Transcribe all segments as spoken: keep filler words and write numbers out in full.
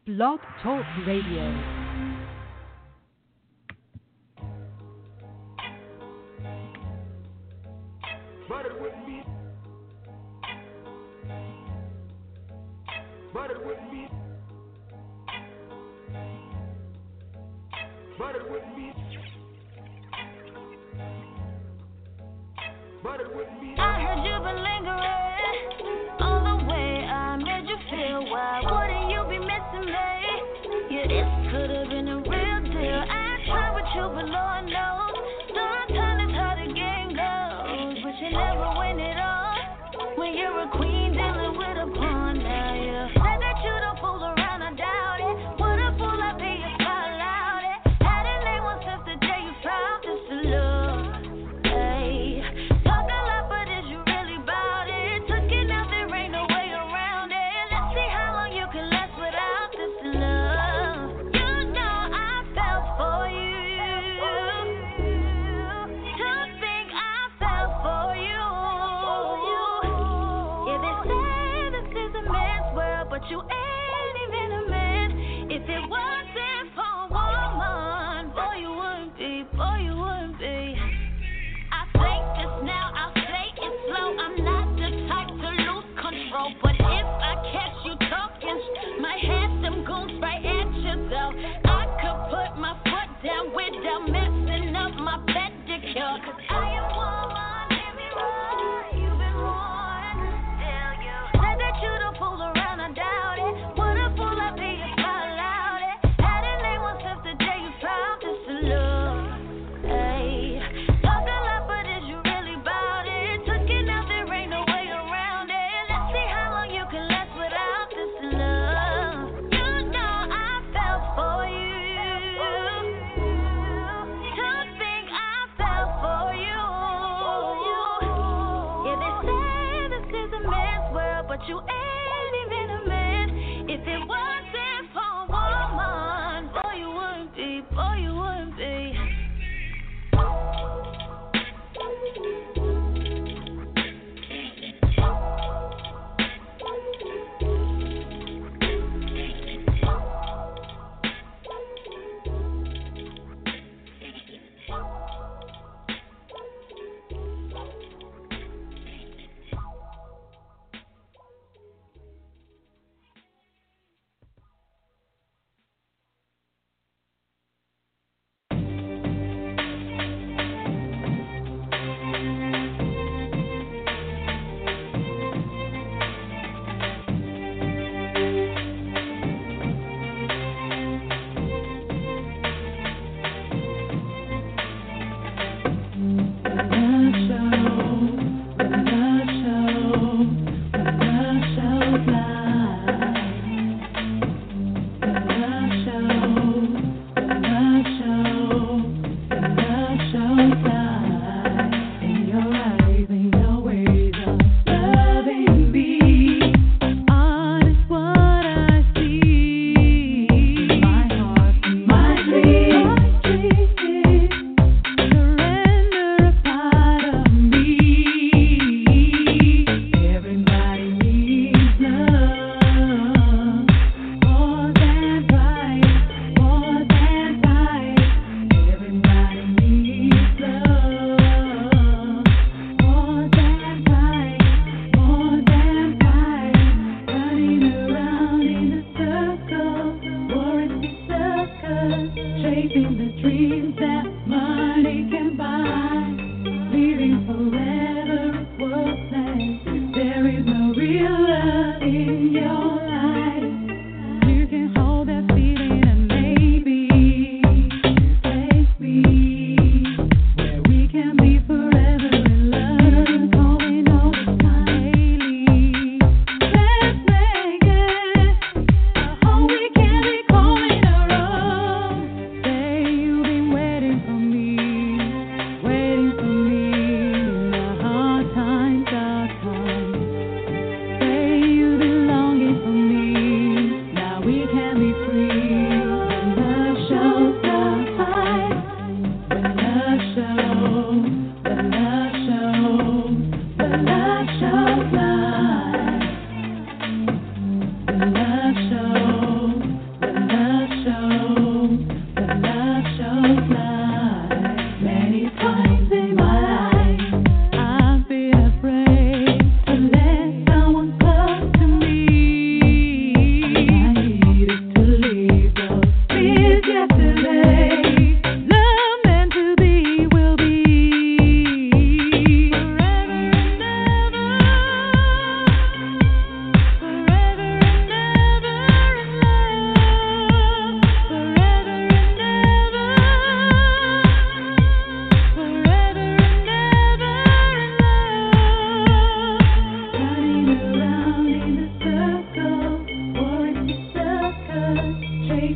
Blog Talk Radio. But it wouldn't be. But it wouldn't be. But it wouldn't be. But it wouldn't be. I heard you been lingering all the way. I made you feel why wouldn't you be missing me? Yeah, this could have been a real deal. I tried with you, but Lord knows sometimes it's how the game goes. But you never win it all when you're a queen dealing with a pawn. Now you said that you don't fool around. I doubt it. What a fool I be if I allowed it. Had a name one since the day you found this love. Hey, talk a lot, but is you really about it? Took it out, there ain't no way around it. Let's see how long you can last without this love. You know I fell for you. To think I fell for you. Yeah, they say this is a man's world, but you ain't even a man. If it wasn't for a woman, boy, you wouldn't be, boy, you wouldn't be. I say this now, I'll say it slow. I'm not the type to lose control, but if I catch you talking, might have them goons right at you though. I could put my foot down without messing up my pedicure. 'Cause I am woman, let me run. You've been warned, still you said that you don't fool around. I doubt it.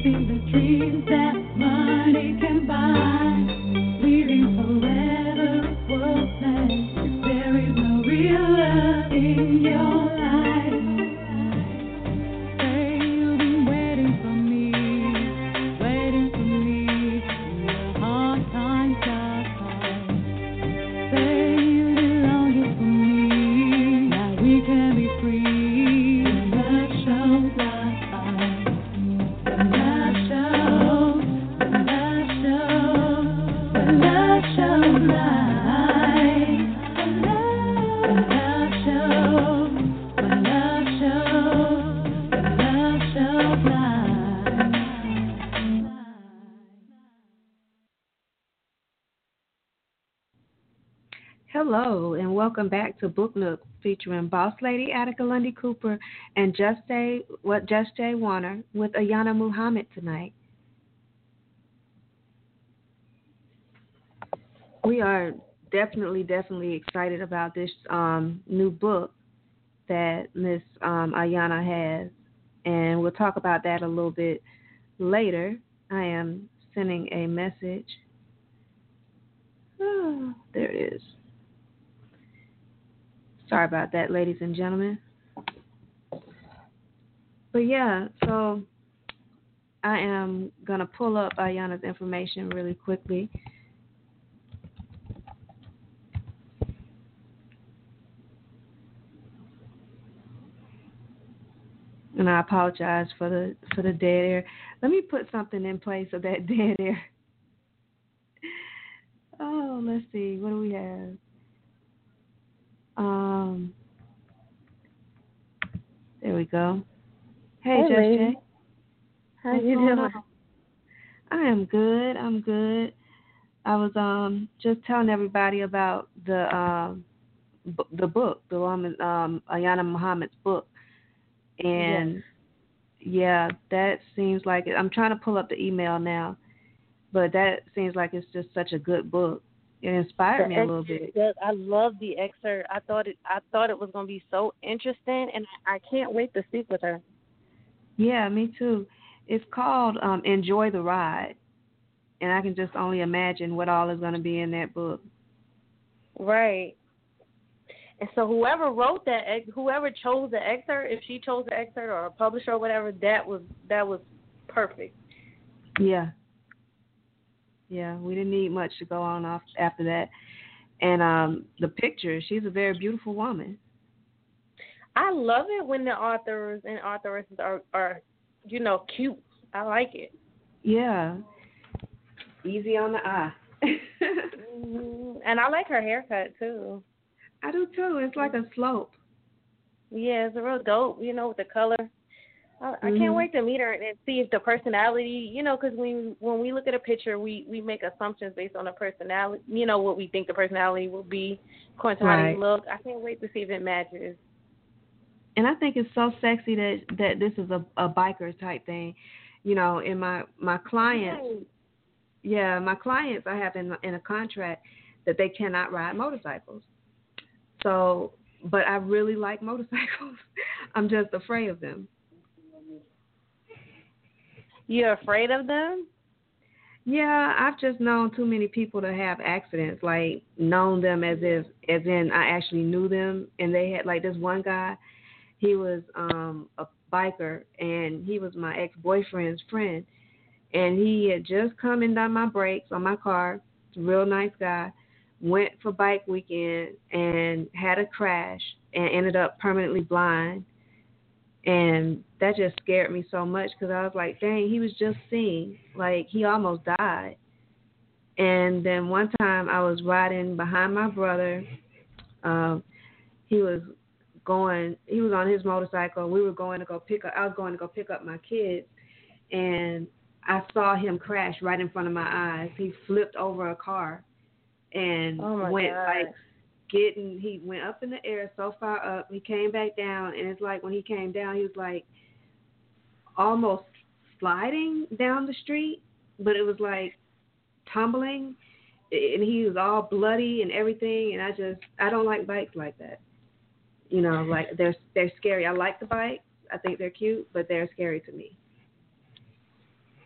chasing the dreams that money can buy, leaving forever a world that there is no real love in your life. Say you've been waiting for me, waiting for me through the hard times, dark times. Say you've been longing for me, now we can be free. When love shows light, when love shows, when love shows, when love shows light, when love shows, when love shows, when love shows light. Hello, and welcome back to Book Nook, featuring Boss Lady Attica Lundy Cooper and Just Jay, what Just Jay Warner with Ayana Muhammad tonight. We are definitely, definitely excited about this um, new book that Miss um, Ayana has, and we'll talk about that a little bit later. I am sending a message. Oh, there it is. Sorry about that, ladies and gentlemen. But yeah, so I am going to pull up Ayana's information really quickly. And I apologize for the for the dead air. Let me put something in place of that dead air. Oh, let's see. What do we have? Um, there we go. Hey, Hey, Just lady. Jay. How What's you going doing? on? I am good. I'm good. I was um just telling everybody about the um b- the book, the woman um Ayana Muhammad's book, and yeah, that seems like it. I'm trying to pull up the email now, but that seems like it's just such a good book. It inspired The me a little excerpt, bit. that- I love the excerpt. I thought it. I thought it was going to be so interesting, and I can't wait to speak with her. Yeah, me too. It's called um, Enjoy the Ride, and I can just only imagine what all is going to be in that book. Right. And so whoever wrote that, ex- whoever chose the excerpt, if she chose the excerpt or a publisher or whatever, that was that was perfect. Yeah. Yeah, we didn't need much to go on off after that. And um, the picture, she's a very beautiful woman. I love it when the authors and authoresses are, are, you know, cute. I like it. Yeah. Easy on the eye. Mm-hmm. And I like her haircut, too. I do, too. It's like a slope. Yeah, it's a real dope, you know, with the color. I, I Mhm. can't wait to meet her and see if the personality, you know, because when, when we look at a picture, we, we make assumptions based on the personality, you know, what we think the personality will be according to how Right. they look. I can't wait to see if it matches. And I think it's so sexy that, that this is a, a biker type thing. You know, in my, my clients, Right. yeah, my clients, I have in, in a contract that they cannot ride motorcycles. So, but I really like motorcycles. I'm just afraid of them. You're afraid of them? Yeah, I've just known too many people to have accidents, like known them as if, as in I actually knew them, and they had, like this one guy, he was um a biker, and he was my ex-boyfriend's friend, and he had just come and done my brakes on my car. He's a real nice guy. Went for bike weekend and had a crash and ended up permanently blind. And that just scared me so much because I was like, dang, he was just seeing. Like, he almost died. And then one time I was riding behind my brother. Um, he was going, he was on his motorcycle. We were going to go pick up, I was going to go pick up my kids. And I saw him crash right in front of my eyes. He flipped over a car and Oh, my went God. like, getting, he went up in the air so far up, he came back down, and it's like when he came down, he was like almost sliding down the street, but it was like tumbling, and he was all bloody and everything, and I just, I don't like bikes like that. You know, like they're they're scary. I like the bikes. I think they're cute, but they're scary to me.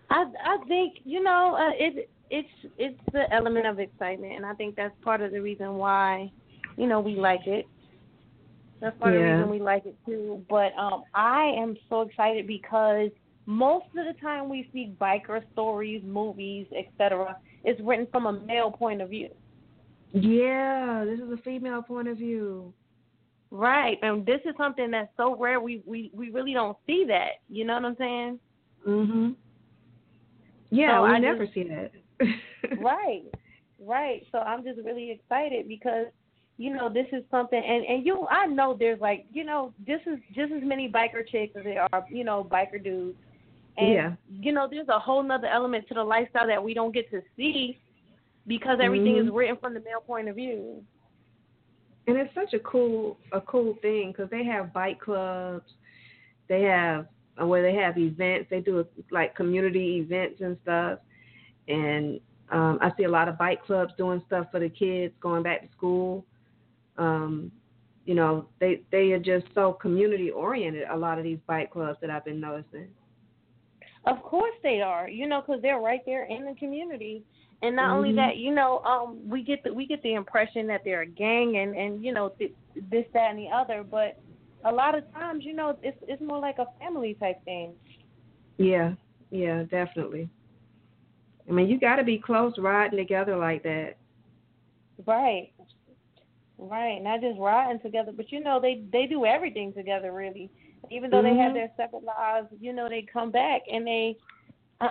I I think you know uh, it it's it's the element of excitement, and I think that's part of the reason why you know we like it. That's part of the Yeah. reason we like it too. But um, I am so excited because most of the time we see biker stories, movies, et cetera, it's written from a male point of view. Yeah, this is a female point of view. Right, and this is something that's so rare. We we, we really don't see that. You know what I'm saying? Mhm. Yeah, So we I never just- see that. Right, right. So I'm just really excited because you know this is something, and and you I know there's like you know just as just as many biker chicks as there are you know biker dudes, and Yeah. you know there's a whole nother element to the lifestyle that we don't get to see because everything Mhm. is written from the male point of view. And it's such a cool a cool thing because they have bike clubs, they have uh, where they have events. They do like community events and stuff. And um, I see a lot of bike clubs doing stuff for the kids going back to school. Um, you know, they they are just so community oriented. A lot of these bike clubs that I've been noticing. Of course they are, you know, because they're right there in the community. And not only Mhm. that, you know, um, we get the we get the impression that they're a gang and, and you know th- this, that, and the other. But a lot of times, you know, it's it's more like a family type thing. Yeah, yeah, definitely. I mean, you got to be close riding together like that. Right, right. Not just riding together, but you know, they they do everything together really. Even though they have Mhm. their separate lives, you know, they come back and they. Uh,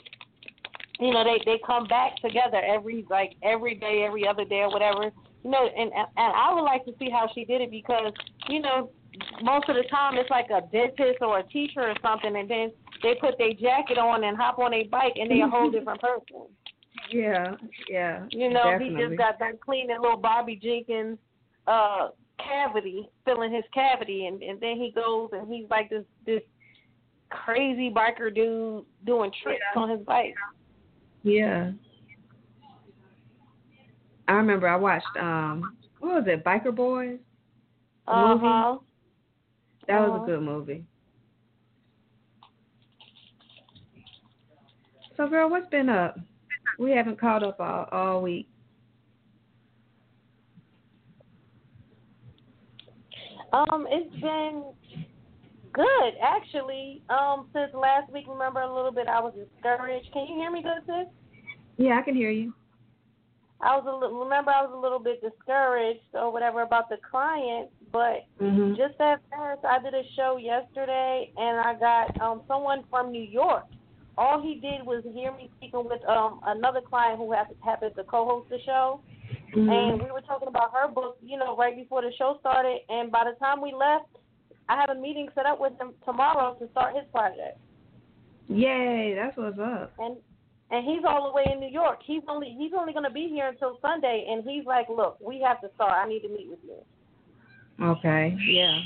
You know, they, they come back together every like every day, every other day, or whatever. You know, and and I would like to see how she did it because you know, most of the time it's like a dentist or a teacher or something, and then they put their jacket on and hop on a bike, and they're a whole different person. Yeah, yeah. You know, definitely. he just got done cleaning little Bobby Jenkins' uh cavity, filling his cavity, and and then he goes and he's like this this crazy biker dude doing tricks Yeah. on his bike. Yeah. I remember I watched um what was it, Biker Boys? The Uh movie? huh. That was Uh-huh. a good movie. So girl, what's been up? We haven't caught up all, all week. Um, it's been good actually. Um, since last week, remember a little bit I was discouraged. Can you hear me good, sis? Yeah, I can hear you. I was a little, remember I was a little bit discouraged or whatever about the client, but Mhm. just at first I did a show yesterday and I got um someone from New York. All he did was hear me speaking with um another client who hap- happens to co-host the show, Mhm. and we were talking about her book, you know, right before the show started. And by the time we left, I have a meeting set up with him tomorrow to start his project. Yay, that's what's up. And and he's all the way in New York. He's only he's only going to be here until Sunday. And he's like, look, we have to start. I need to meet with you. Okay, yeah.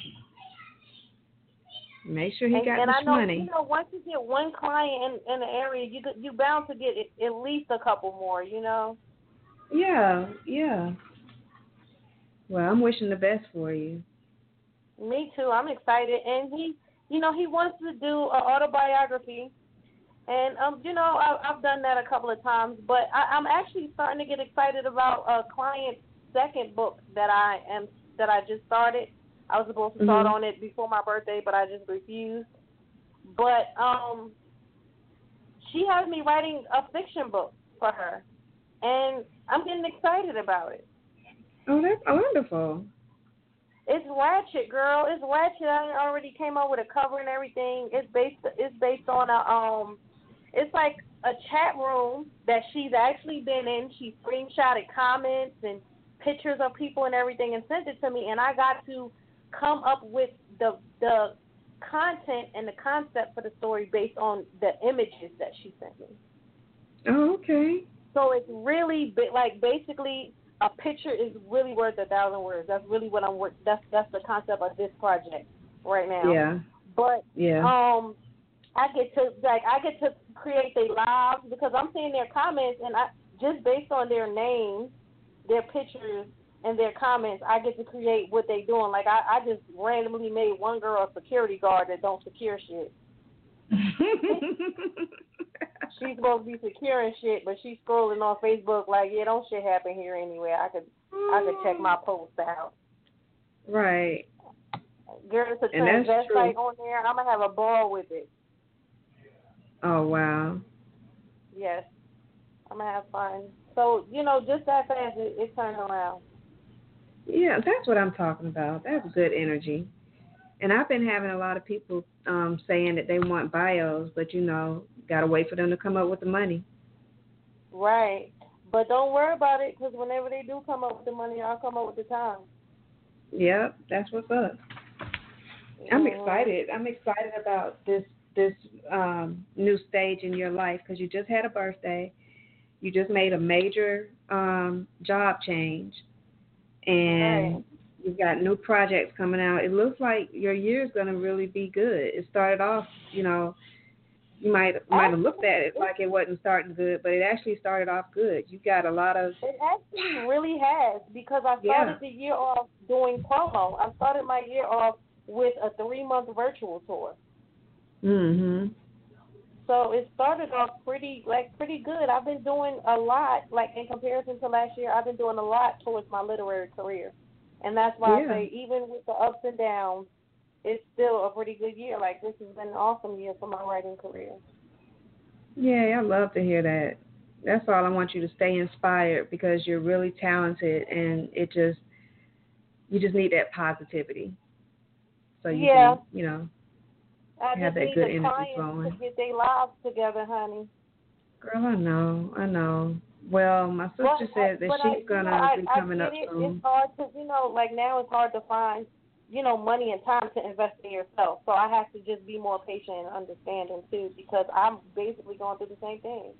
Make sure he and got and this I know, money. you know, once you get one client in, in the area, you you bound to get at least a couple more. You know. Yeah, yeah. Well, I'm wishing the best for you. Me too. I'm excited, and he, you know, he wants to do an autobiography, and um, you know, I, I've done that a couple of times, but I, I'm actually starting to get excited about a client's second book that I am that I just started. I was supposed to start Mhm. on it before my birthday, but I just refused. But um, she has me writing a fiction book for her, and I'm getting excited about it. Oh, that's wonderful. It's ratchet, girl. It's ratchet. I already came up with a cover and everything. It's based. It's based on a um. It's like a chat room that she's actually been in. She screenshotted comments and pictures of people and everything and sent it to me, and I got to come up with the the content and the concept for the story based on the images that she sent me. Oh, okay. So it's really bi- like basically. A picture is really worth a thousand words. That's really what I'm work. That's that's the concept of this project right now. Yeah. But Yeah. um, I get to like I get to create their lives because I'm seeing their comments and I just based on their names, their pictures, and their comments, I get to create what they doing. Like I, I just randomly made one girl a security guard that don't secure shit. she's supposed to be securing shit, but she's scrolling on Facebook like, yeah, don't shit happen here anyway. I could, I could check my post out. Right. Girl, it's a And that's true. transvestite on there. I'm gonna have a ball with it. Oh wow. Yes, I'm gonna have fun. So you know, just that fast, it, it turned around. Yeah, that's what I'm talking about. That's good energy. And I've been having a lot of people um, saying that they want bios, but, you know, got to wait for them to come up with the money. Right. But don't worry about it, because whenever they do come up with the money, I'll come up with the time. Yep, that's what's up. I'm excited. I'm excited about this this um, new stage in your life, because you just had a birthday. You just made a major um, job change. And right. You've got new projects coming out. It looks like your year's going to really be good. It started off, you know, you might might have looked at it like it wasn't starting good, but it actually started off good. You got a lot of... It actually really has, because I started yeah. the year off doing promo. I started my year off with a three-month virtual tour. Mm-hmm. So it started off pretty, like, pretty good. I've been doing a lot, like, in comparison to last year, I've been doing a lot towards my literary career. And that's why yeah. I say, even with the ups and downs, it's still a pretty good year. Like, this has been an awesome year for my writing career. Yeah, I love to hear that. That's all. I want you to stay inspired, because you're really talented, and it just, you just need that positivity. So you yeah. can, you know, I have just that need good the energy clients flowing. to get their lives together, honey. Girl, I know, I know. Well, my sister But, said that she's I, going to you know, be I, coming I up get it. soon. It's hard because, you know, like now it's hard to find, you know, money and time to invest in yourself. So I have to just be more patient and understanding, too, because I'm basically going through the same thing.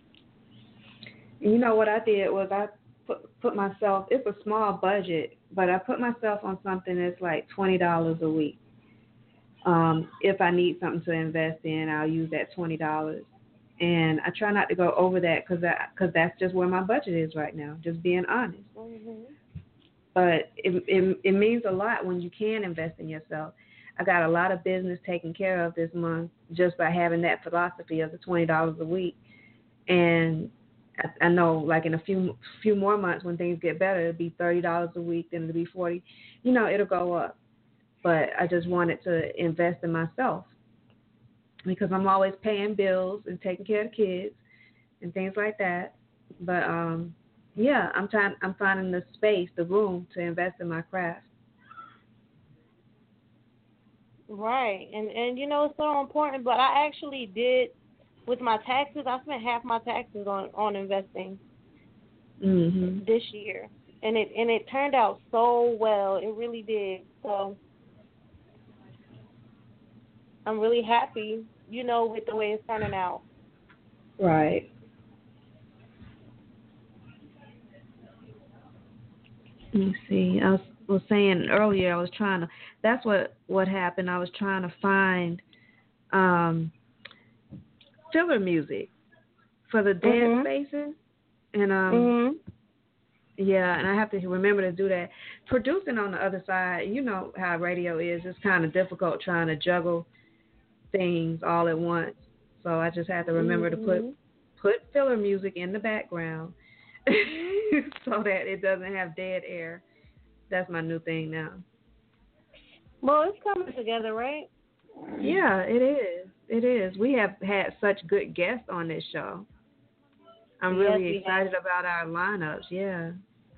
You know what I did was I put, put myself, it's a small budget, but I put myself on something that's like twenty dollars a week. Um, if I need something to invest in, I'll use that twenty dollars. And I try not to go over that, because because that's just where my budget is right now, just being honest. Mm-hmm. But it, it it means a lot when you can invest in yourself. I got a lot of business taken care of this month just by having that philosophy of the twenty dollars a week. And I, I know, like, in a few few more months when things get better, it'll be thirty dollars a week, then it'll be forty dollars. You know, it'll go up. But I just wanted to invest in myself, because I'm always paying bills and taking care of kids and things like that. But um, yeah, I'm trying. I'm finding the space, the room to invest in my craft. Right, and and you know it's so important. But I actually did with my taxes. I spent half my taxes on on investing mm-hmm. this year, and it and it turned out so well. It really did. So I'm really happy, you know, with the way it's turning out. Right. Let me see. I was, was saying earlier, I was trying to, that's what, what happened. I was trying to find um, filler music for the dance mm-hmm. spaces. And, um, mm-hmm. yeah, and I have to remember to do that. Producing on the other side, you know how radio is. It's kind of difficult trying to juggle things all at once. So I just have to remember mm-hmm. to put put filler music in the background so that it doesn't have dead air. That's my new thing now. Well, it's coming together, right? Yeah, it is. It is. We have had such good guests on this show. I'm yes, really excited have. about our lineups. Yeah.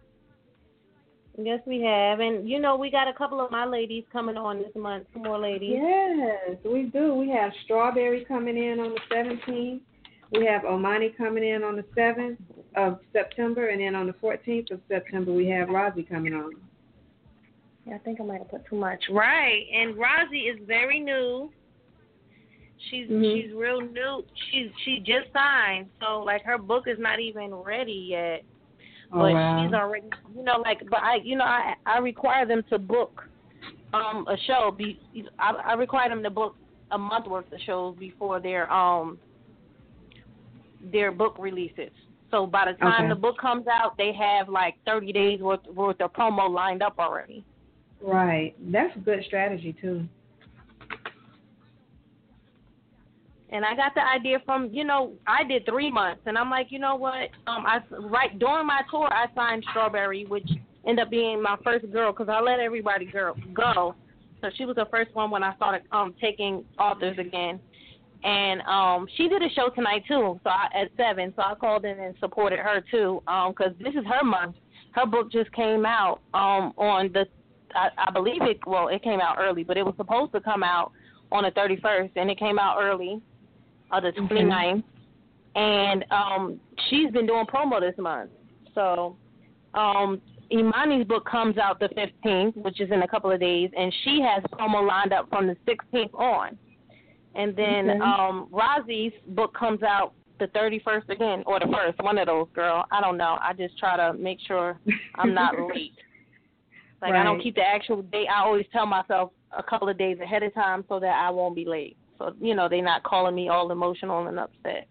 Yes, we have. And, you know, we got a couple of my ladies coming on this month, some more ladies. Yes, we do. We have Strawberry coming in on the seventeenth. We have Omani coming in on the seventh of September. And then on the fourteenth of September, we have Rozzy coming on. Yeah, I think I might have put too much. Right. And Rozzy is very new. She's mm-hmm. she's real new. She's she just signed. So, like, her book is not even ready yet. Oh, but wow. she's already, you know, like, but I, you know, I, I require them to book um a show. Be, I, I require them to book a month worth of shows before their um their book releases. So by the time okay. the book comes out, they have like thirty days worth worth of promo lined up already. Right, that's a good strategy too. And I got the idea from, you know, I did three months, and I'm like, you know what? Um, I right during my tour, I signed Strawberry, which ended up being my first girl because I let everybody girl go. So she was the first one when I started um taking authors again, and um she did a show tonight too. So I, at seven, so I called in and supported her too, um because this is her month. Her book just came out um on the, I, I believe it. Well, it came out early, but it was supposed to come out on the thirty-first, and it came out early. Uh, the twenty-ninth, mm-hmm. and um, she's been doing promo this month. So um, Imani's book comes out the fifteenth, which is in a couple of days, and she has promo lined up from the sixteenth on. And then okay. um, Razi's book comes out the thirty-first again, or the first, one of those, girl. I don't know. I just try to make sure I'm not late. Like, right. I don't keep the actual date. I always tell myself a couple of days ahead of time so that I won't be late. So, you know, they're not calling me all emotional and upset.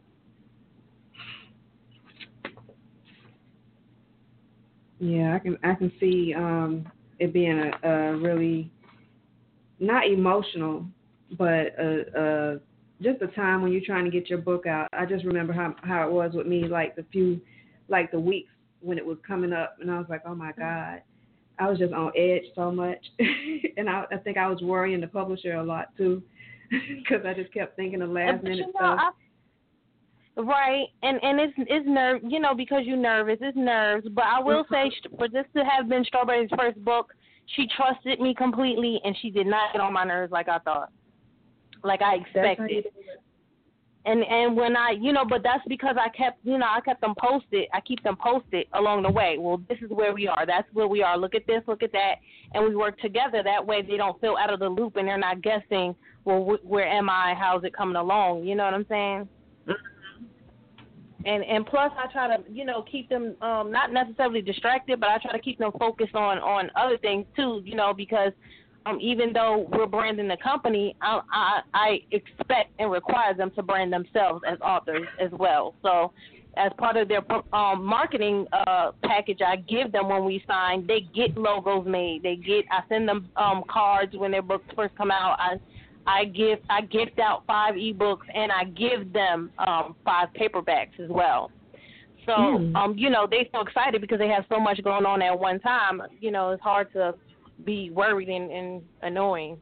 Yeah, I can I can see um, it being a, a really, not emotional, but a, a, just a time when you're trying to get your book out. I just remember how, how it was with me, like the few, like the weeks when it was coming up, and I was like, oh, my God. I was just on edge so much. And I, I think I was worrying the publisher a lot, too. Because I just kept thinking of last minute you know, stuff. I, right, and and it's it's nerve, you know, because you're nervous, it's nerves. But I will say, for this to have been Strawberry's first book, she trusted me completely, and she did not get on my nerves like I thought, like I expected. And and when I, you know, but that's because I kept, you know, I kept them posted. I keep them posted along the way. Well, this is where we are. That's where we are. Look at this. Look at that. And we work together. That way they don't feel out of the loop and they're not guessing, well, wh- where am I? How's it coming along? You know what I'm saying? Mm-hmm. And and plus I try to, you know, keep them um, not necessarily distracted, but I try to keep them focused on, on other things too, you know, because Um, even though we're branding the company, I, I, I expect and require them to brand themselves as authors as well. So as part of their um, marketing uh, package I give them when we sign, they get logos made. They get, I send them um, cards when their books first come out. I I give I gift out five ebooks, and I give them um, five paperbacks as well. So, mm. um, you know, they're so excited because they have so much going on at one time. You know, it's hard to be worried and, and annoying.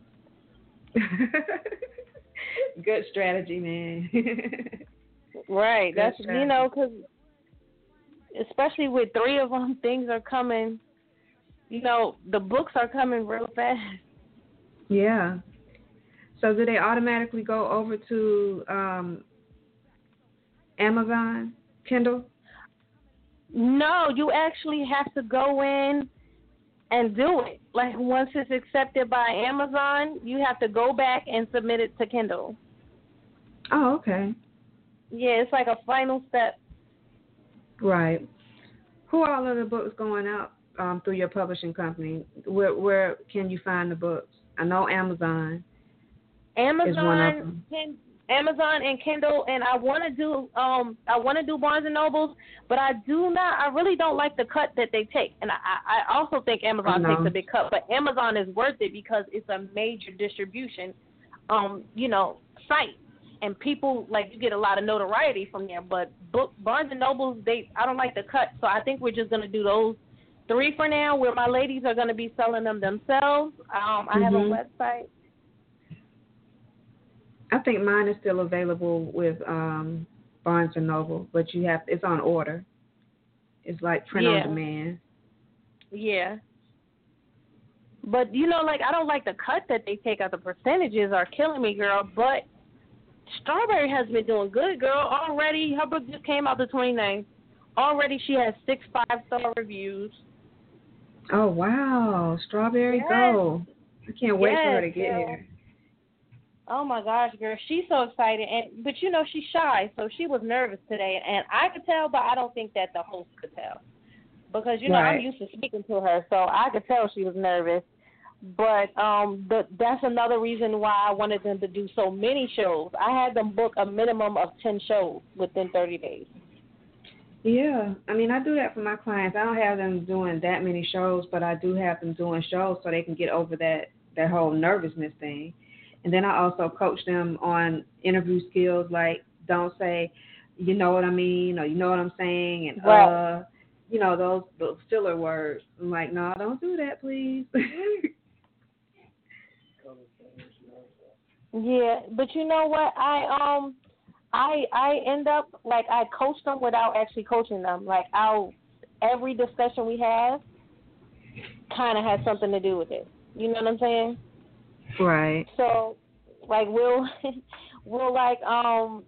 Good strategy, man. Right. Good That's, strategy. You know, because especially with three of them, things are coming, you know, the books are coming real fast. Yeah. So do they automatically go over to um, Amazon, Kindle? No, you actually have to go in and do it. Like, once it's accepted by Amazon, you have to go back and submit it to Kindle. Oh, okay. Yeah, it's like a final step. Right. Who are all of the books going out um, through your publishing company? Where where can you find the books? I know Amazon. Amazon is one of them. Can, Amazon and Kindle, and I want to do um I want to do Barnes and Nobles, but I do not. I really don't like the cut that they take, and I I also think Amazon takes a big cut, but Amazon is worth it because it's a major distribution, um you know, site, and people, like, you get a lot of notoriety from there. But book Barnes and Nobles, they I don't like the cut, so I think we're just gonna do those three for now, where my ladies are gonna be selling them themselves. Um, I mm-hmm. have a website. I think mine is still available with um, Barnes and Noble, but you have it's on order. It's like print yeah. on demand. Yeah. But, you know, like, I don't like the cut that they take out. The percentages are killing me, girl. But Strawberry has been doing good, girl. Already, her book just came out the twenty-ninth. Already she has six five-star reviews. Oh, wow. Strawberry, yes. go. I can't wait yes, for her to get girl. here. Oh, my gosh, girl. She's so excited. and But, you know, she's shy, so she was nervous today. And I could tell, but I don't think that the host could tell. Because, you know, right. I'm used to speaking to her, so I could tell she was nervous. But um, the, that's another reason why I wanted them to do so many shows. I had them book a minimum of ten shows within thirty days. Yeah. I mean, I do that for my clients. I don't have them doing that many shows, but I do have them doing shows so they can get over that, that whole nervousness thing. And then I also coach them on interview skills, like don't say, you know what I mean, or you know what I'm saying, and right. uh, you know, those those filler words. I'm like, no, don't do that, please. Yeah, but you know what? I um, I I end up like I coach them without actually coaching them. Like I'll every discussion we have kind of has something to do with it. You know what I'm saying? Right. So, like we'll we'll like um.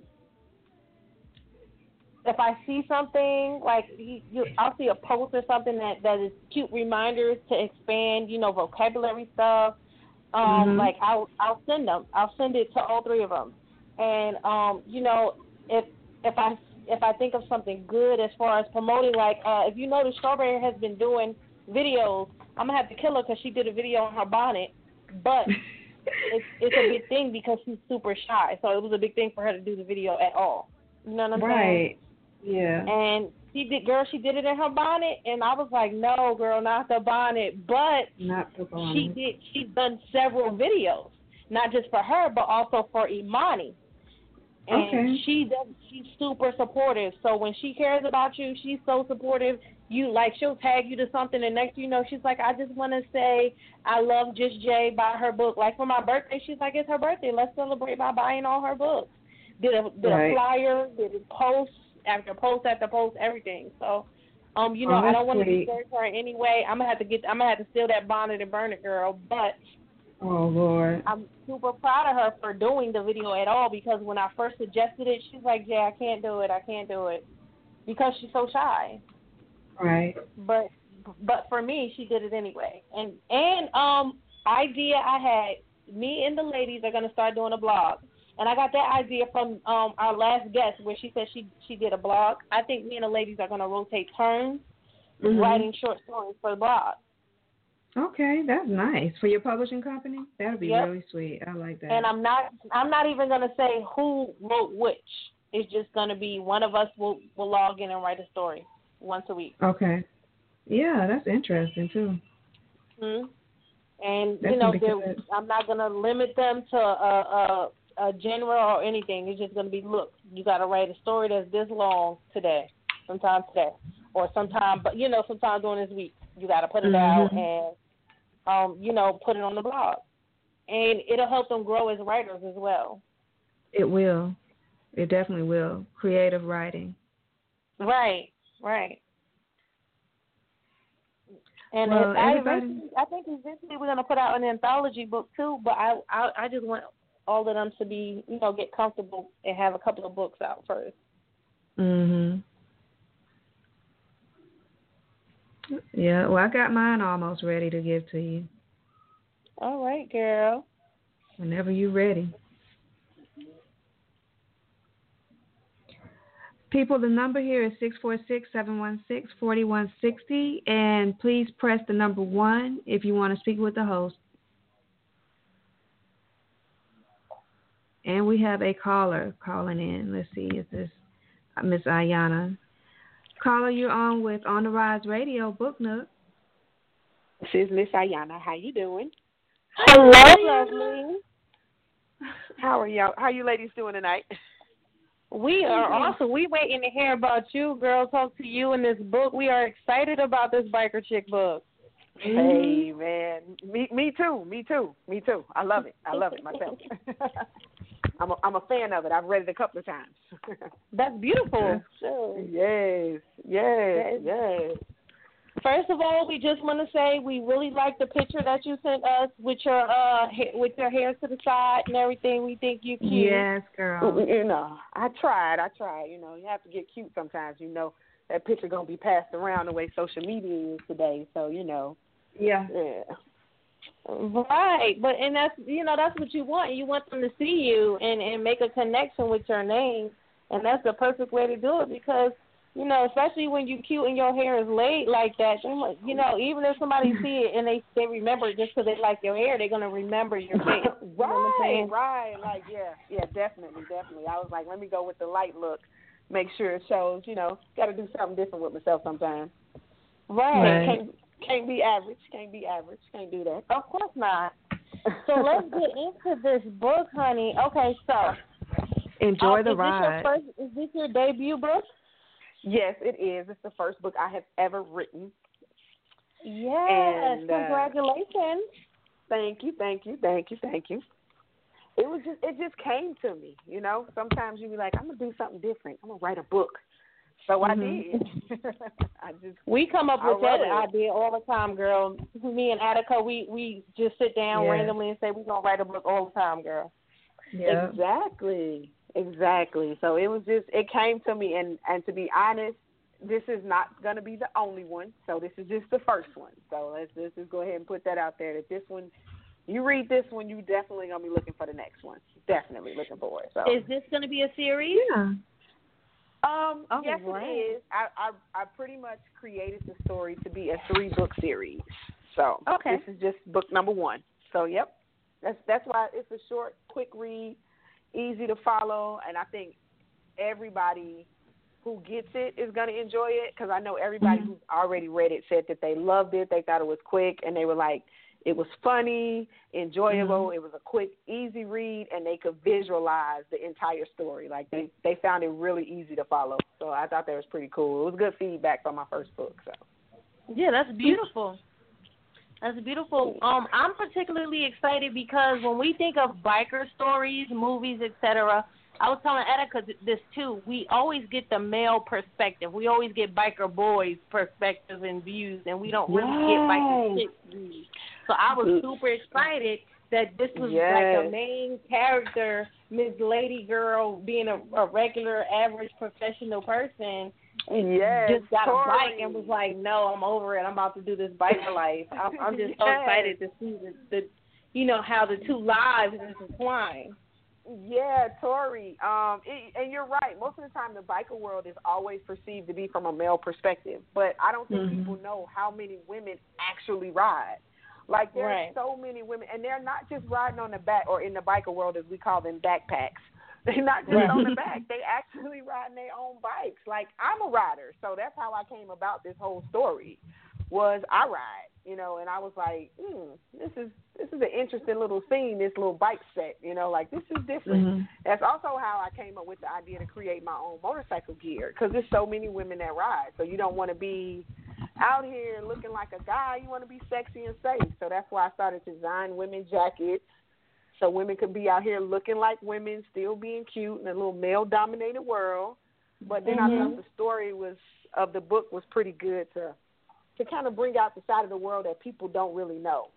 If I see something, like you, you, I'll see a post or something that, that is cute reminders to expand, you know, vocabulary stuff. Um, mm-hmm. Like I'll I'll send them. I'll send it to all three of them. And um, you know, if if I if I think of something good as far as promoting, like uh, if you notice, Strawberry has been doing videos. I'm gonna have to kill her because she did a video on her bonnet, but it's it's a big thing because she's super shy. So it was a big thing for her to do the video at all. You know what I'm right. saying? Right. Yeah. And she did, girl, she did it in her bonnet, and I was like, no, girl, not the bonnet. But not the bonnet. she did. She's done several videos, not just for her, but also for Imani. And okay. she does. She's super supportive. So when she cares about you, she's so supportive. You like, she'll tag you to something, and next thing you know, she's like, I just want to say I love Just Jay, buy her book. Like for my birthday, she's like, it's her birthday. Let's celebrate by buying all her books. Did a did right. a flyer, did a post. After post after post, everything. So, um, you know, oh, I don't want to sweet. discourage her in any way. I'm gonna have to get. I'm gonna have to steal that bonnet and burn it, girl. But oh Lord, I'm super proud of her for doing the video at all because when I first suggested it, she's like, "Yeah, I can't do it. I can't do it," because she's so shy. Right. But but for me, she did it anyway. And and um, idea I had. Me and the ladies are gonna start doing a blog. And I got that idea from um, our last guest where she said she, she did a blog. I think me and the ladies are going to rotate turns mm-hmm. writing short stories for the blog. Okay, that's nice. For your publishing company? That would be yep. really sweet. I like that. And I'm not I'm not even going to say who wrote which. It's just going to be one of us will, will log in and write a story once a week. Okay. Yeah, that's interesting, too. Mm-hmm. And, That's you know, I'm not going to limit them to a, a, a genre or anything. It's just going to be, look, you got to write a story that's this long today, sometime today, or sometime, but, you know, sometime during this week. You got to put it mm-hmm. out and, um, you know, put it on the blog. And it'll help them grow as writers as well. It will. It definitely will. Creative writing. Right, right. And well, I, everybody... I think eventually we're going to put out an anthology book, too, but I, I I just want all of them to be, you know, get comfortable and have a couple of books out first. Mhm. Yeah, well, I got mine almost ready to give to you. All right, girl. Whenever you're ready. People, the number here is six four six, seven one six, four one six zero, and please press the number one if you want to speak with the host. And we have a caller calling in. Let's see, is this Miss Ayana? Caller, you're on with On the Rise Radio, Book Nook. This is Miss Ayana. How you doing? Hello, lovely. How are y'all? How are you ladies doing tonight? We are awesome. We waiting to hear about you, girl. Talk to you in this book. We are excited about this biker chick book. Hey, man. Me, me too. Me too. Me too. I love it. I love it myself. I'm a, I'm a fan of it. I've read it a couple of times. That's beautiful. Sure. Yes. Yes. Yes. First of all, we just want to say we really like the picture that you sent us with your uh ha- with your hair to the side and everything. We think you cute. Yes, girl. You know, I tried. I tried. You know, you have to get cute sometimes. You know, that picture gonna be passed around the way social media is today. So you know. Yeah. Yeah. Right, but and that's you know that's what you want. You want them to see you and and make a connection with your name, and that's the perfect way to do it because. You know, especially when you cute and your hair is laid like that, you know, even if somebody see it and they, they remember it just because they like your hair, they're going to remember your face. right, you know right. Like, yeah, yeah, definitely, definitely. I was like, let me go with the light look, make sure it shows, you know, got to do something different with myself sometimes. Right. Can't, can't be average, can't be average, can't do that. Of course not. So let's get into this book, honey. Okay, so Enjoy uh, the is ride. This your first, is this your debut book? Yes, it is. It's the first book I have ever written. Yes, And, uh, congratulations. Thank you, thank you, thank you, thank you. It was just, it just came to me, you know. Sometimes you be like, I'm gonna do something different. I'm gonna write a book. So Mm-hmm. I did. I just We come up with I that wrote it. idea all the time, girl. Me and Attica, we we just sit down Yeah. randomly and say we're gonna write a book all the time, girl. Yeah. Exactly, exactly. So it was just, it came to me, and and to be honest, this is not gonna be the only one. So this is just the first one. So let's, let's just go ahead and put that out there. That this one, you read this one, you definitely gonna be looking for the next one. Definitely looking for it. So Is this gonna be a series? Yeah. Um, Oh, yes, right. it is. I, I I pretty much created the story to be a three book series. So Okay. this is just book number one. So yep, that's that's why it's a short, quick read, easy to follow, and I think everybody who gets it is going to enjoy it, because I know everybody Mm-hmm. who's already read it said that they loved it. They thought it was quick, and they were like, it was funny, enjoyable. Mm-hmm. It was a quick, easy read, and they could visualize the entire story. Like, they, they found it really easy to follow. So I thought that was pretty cool. It was good feedback from my first book. So Yeah, that's beautiful. That's beautiful. Um, I'm particularly excited because when we think of biker stories, movies, et cetera, I was telling Attica this too. We always get the male perspective. We always get biker boys' perspectives and views, and we don't really get biker chicks' views. So I was super excited that this was Yes. like a main character, Miss Lady Girl, being a, a regular, average, professional person. yes, Just got Tori. a bike and was like, no, I'm over it. I'm about to do this biker life. I'm, I'm just so Yes. excited to see the, the, you know, how the two lives intertwine. Yeah, Tori. Um, it, and you're right. Most of the time, the biker world is always perceived to be from a male perspective, but I don't think Mm-hmm. people know how many women actually ride. Like, there Right. are so many women, and they're not just riding on the back, or in the biker world, as we call them, backpacks. They're not just Right. on the back. They actually riding their own bikes. Like, I'm a rider, so that's how I came about this whole story. Was I ride, you know, and I was like, hmm, this is this is an interesting little scene, this little bike set, you know, like, this is different. Mm-hmm. That's also how I came up with the idea to create my own motorcycle gear, because there's so many women that ride, so you don't want to be out here looking like a guy. You want to be sexy and safe, so that's why I started to design women jackets, so women could be out here looking like women, still being cute in a little male-dominated world. But then Mm-hmm. I thought the story was of the book was pretty good to to kind of bring out the side of the world that people don't really know.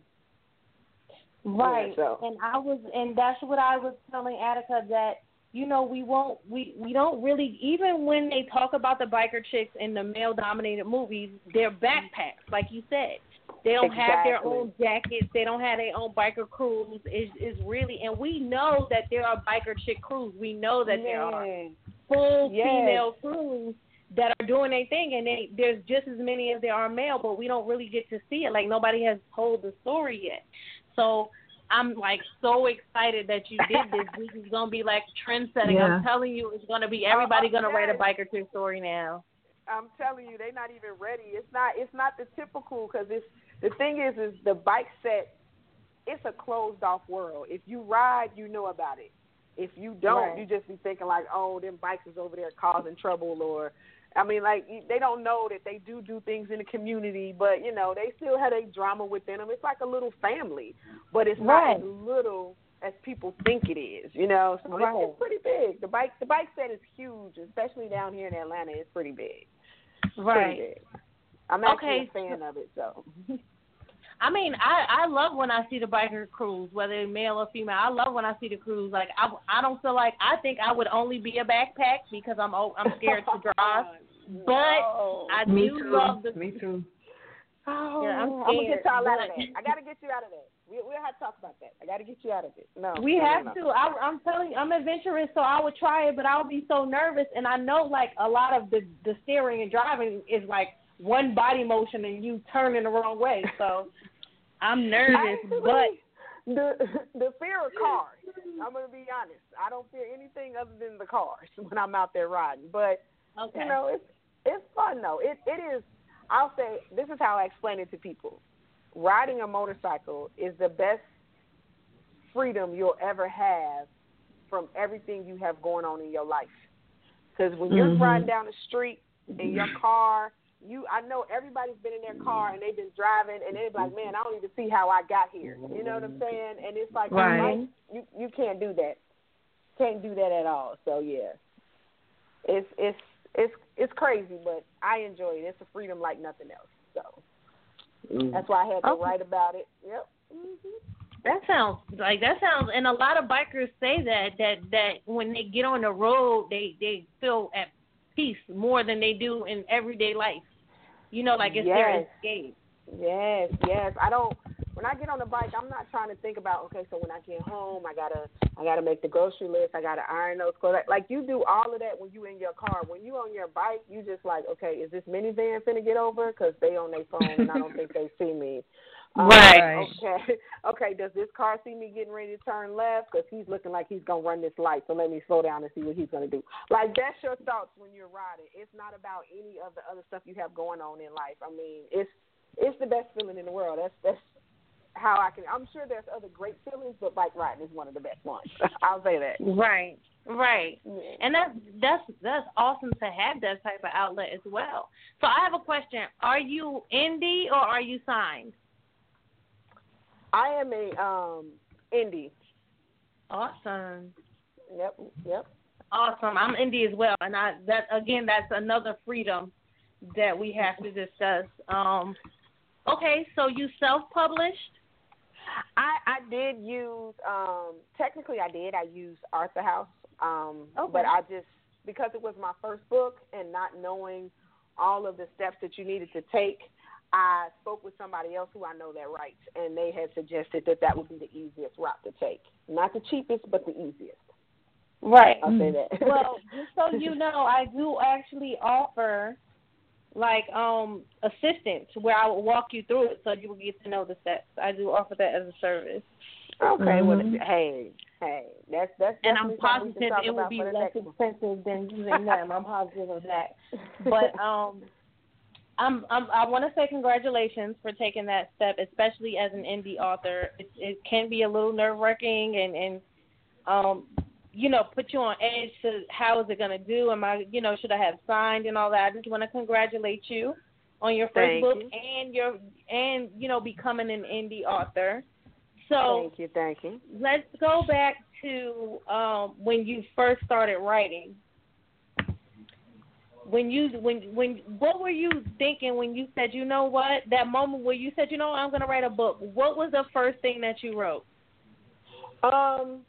Right. Yeah, so. And I was, and that's what I was telling Attica, that, you know, we won't, we, we don't really, even when they talk about the biker chicks in the male-dominated movies, they're backpacks, like you said. They don't have their Exactly. own jackets. They don't have their own biker crews. Is is really, and we know that there are biker chick crews. We know that there are Yeah. full Yes. female crews that are doing their thing, and they, there's just as many as there are male, but we don't really get to see it. Like, nobody has told the story yet. So I'm, like, so excited that you did this. This is going to be, like, trend-setting. Yeah. I'm telling you, it's going to be everybody Oh, going to write a yes. biker chick story now. I'm telling you, they're not even ready. It's not. It's not the typical, because it's the thing is, is the bike set. It's a closed off world. If you ride, you know about it. If you don't, Right. you just be thinking like, oh, them bikes is over there causing trouble, or, I mean, like, they don't know that they do do things in the community, but you know, they still have a drama within them. It's like a little family, but it's Right. not as little as people think it is. You know, so Right. it's, it's pretty big. The bike, the bike set is huge, especially down here in Atlanta. It's pretty big. Right. Pretty big. I'm actually Okay. a fan of it, so. I mean, I, I love when I see the biker crews, whether they're male or female. I love when I see the crews. Like, I, I don't feel like, I think I would only be a backpack because I'm o- I'm scared to drive. But No. I Me do too. love the. Me too. Oh, Yeah, I'm I'm gonna get scared, y'all out of but- that. I gotta get you out of that. We we'll have to talk about that. I gotta get you out of it. No, We no, have no, no. to. I, I'm telling you, I'm adventurous, so I would try it, but I would be so nervous. And I know, like, a lot of the, the steering and driving is, like, one body motion and you turning the wrong way. So I'm nervous, Actually, but the the fear of cars. I'm gonna be honest. I don't fear anything other than the cars when I'm out there riding. But okay. you know, it's it's fun though. It it is. I'll say this is how I explain it to people. Riding a motorcycle is the best freedom you'll ever have from everything you have going on in your life. Because when you're Mhm. riding down the street in your car, you I know everybody's been in their car and they've been driving and they're like, man, I don't even see how I got here. You know what I'm saying? And it's like, Right. right, you you can't do that. Can't do that at all. So yeah, it's it's it's it's crazy, but I enjoy it. It's a freedom like nothing else. So Mm. that's why I had to Okay. write about it. Yep. Mm-hmm. That sounds like that sounds, and a lot of bikers say that that that when they get on the road, they they feel at peace more than they do in everyday life. You know, like it's their Yes. escape. Yes, yes. I don't. When I get on the bike, I'm not trying to think about, okay, so when I get home, I gotta, I gotta make the grocery list. I gotta iron those clothes. Like you do all of that when you in your car. When you on your bike, you just like, okay, is this minivan finna get over? Because they on their phone and I don't think they see me. Um, Right. Okay. Okay. Does this car see me getting ready to turn left? Because he's looking like he's gonna run this light. So let me slow down and see what he's gonna do. Like that's your thoughts when you're riding. It's not about any of the other stuff you have going on in life. I mean, it's it's the best feeling in the world. That's that's how I can. I'm sure there's other great feelings, but bike riding is one of the best ones. I'll say that. Right. Right. Yeah. And that's that's that's awesome to have that type of outlet as well. So I have a question: are you indie or are you signed? I am a um indie. Awesome. Yep. Yep. Awesome. I'm indie as well, and I that again that's another freedom that we have to discuss. Um, okay, so you self-published? I I did use um technically I did I used Arthur House um Okay. but I just because it was my first book and not knowing all of the steps that you needed to take, I spoke with somebody else who I know that writes, and they had suggested that that would be the easiest route to take. Not the cheapest, but the easiest. Right. I'll say that. Well, just so you know, I do actually offer like um assistance where I will walk you through it so you will get to know the steps. I do offer that as a service. Okay, well, Mhm. hey, hey, that's that's And I'm definitely something we positive can talk it will about be for the less next one. expensive than using them. I'm positive of that. But um, I'm, I'm I want to say congratulations for taking that step, especially as an indie author. It, it can be a little nerve wracking and and um, you know, put you on edge to how is it going to do? Am I, you know, should I have signed and all that? I just want to congratulate you on your first Thank book you. and your and you know becoming an indie author. So Thank you, thank you. let's go back to um, when you first started writing. When you when when what were you thinking when you said, you know what, that moment where you said, you know, I'm going to write a book? What was the first thing that you wrote? Um.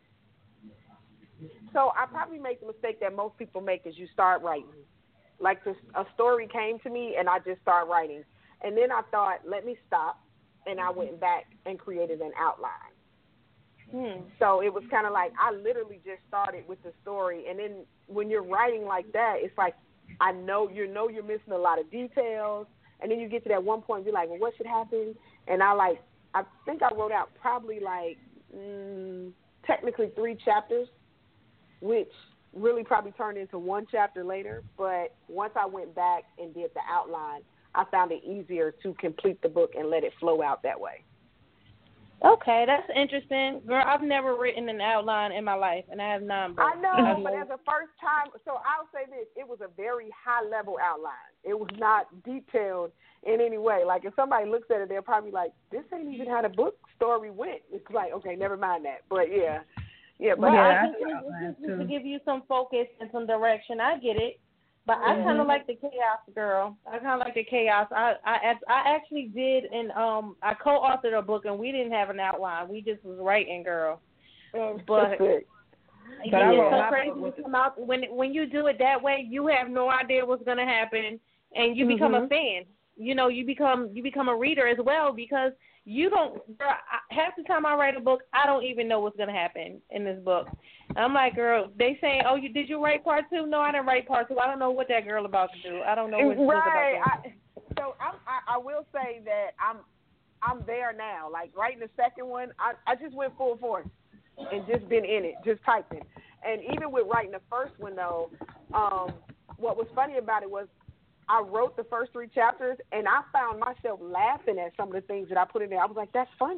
So I probably make the mistake that most people make is you start writing. Like this, a story came to me and I just started writing, and then I thought, let me stop, and I went back and created an outline. Hmm. So it was kind of like I literally just started with the story, and then when you're writing like that, it's like I know you know you're missing a lot of details, and then you get to that one point, and you're like, well, what should happen? And I like I think I wrote out probably like mm, technically three chapters, which really probably turned into one chapter later. But once I went back and did the outline, I found it easier to complete the book and let it flow out that way. Okay, that's interesting. Girl, I've never written an outline in my life, and I have none. But I know, but as a first time, so I'll say this, it was a very high-level outline. It was not detailed in any way. Like, if somebody looks at it, they're probably like, this ain't even how the book story went. It's like, okay, never mind that. But, yeah. Yeah, but Well, Yeah, I I just, do it's outline, just to too. give you some focus and some direction. I get it. But I kind of like the chaos, girl. I kind of like the chaos. I, I I actually did, and um, I co-authored a book, and we didn't have an outline. We just was writing, girl. But But yeah, I it's wrote so my crazy book when with you come out when when you do it that way. You have no idea what's gonna happen, and you become Mm-hmm. a fan. You know, you become you become a reader as well because you don't. Girl, I, half the time I write a book, I don't even know what's gonna happen in this book. I'm like, girl, they saying, oh, you did you write part two? No, I didn't write part two. I don't know what that girl about to do. I don't know what she's right. about to do. I, so I'm, I, I will say that I'm I'm there now. Like writing the second one, I, I just went full force and just been in it, just typing. And even with writing the first one though, um, what was funny about it was I wrote the first three chapters and I found myself laughing at some of the things that I put in there. I was like, that's funny.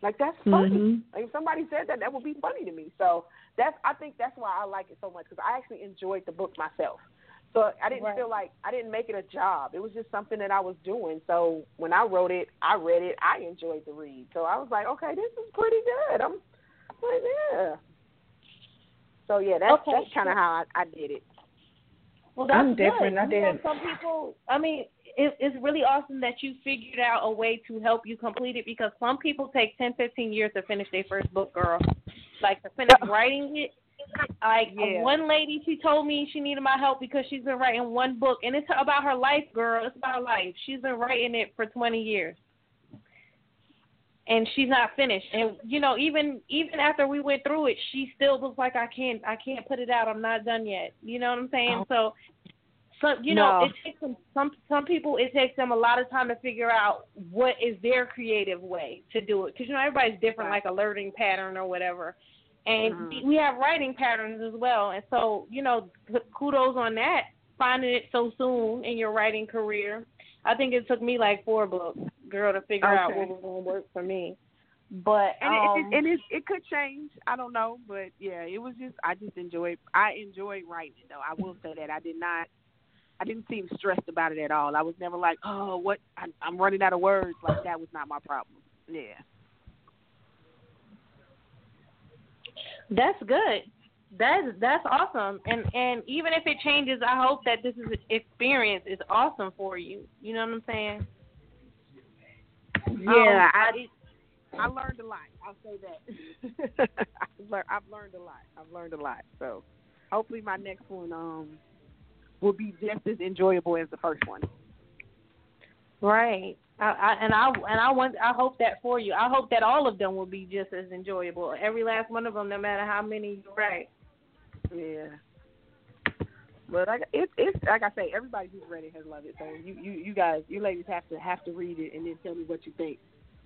Like, that's funny. Mhm. Like, if somebody said that, that would be funny to me. So that's I think that's why I like it so much, because I actually enjoyed the book myself. So I didn't Right. feel like I didn't make it a job. It was just something that I was doing. So when I wrote it, I read it. I enjoyed the read. So I was like, okay, this is pretty good. I'm like, yeah. So yeah, that's Okay, that's kind of so- how I, I did it. Well, that's I'm different. good. I You know, did. some people, I mean, it, it's really awesome that you figured out a way to help you complete it, because some people take ten, fifteen years to finish their first book, girl. Like, to finish writing it. Like, Yeah. one lady, she told me she needed my help because she's been writing one book, and it's about her life, girl. It's about her life. She's been writing it for twenty years. And she's not finished. And, you know, even even after we went through it, she still was like, I can't I can't put it out. I'm not done yet. You know what I'm saying? So, so you know, No. it takes them, some some people, it takes them a lot of time to figure out what is their creative way to do it. Because, you know, everybody's different, like a learning pattern or whatever. And Mhm. we have writing patterns as well. And so, you know, kudos on that, finding it so soon in your writing career. I think it took me like four books, girl, to figure out Okay. what was going to work for me. But And um, it, it, and it, it could change. I don't know, but yeah, it was just I just enjoyed. I enjoyed writing it, though. I will say that I did not. I didn't seem stressed about it at all. I was never like, oh, what? I, I'm running out of words. Like, that was not my problem. Yeah. that's good. That's that's awesome. And and even if it changes, I hope that this is experience is awesome for you. You know what I'm saying? Yeah, Um, I, I- I learned a lot. I'll say that. I've, learned, I've learned a lot. I've learned a lot. So hopefully my next one um will be just as enjoyable as the first one. Right. I, I, and I and I want I hope that for you. I hope that all of them will be just as enjoyable. Every last one of them, no matter how many you write. Yeah. But like it's it's like I say, everybody who's read it has loved it. So you, you, you guys, you ladies have to have to read it and then tell me what you think.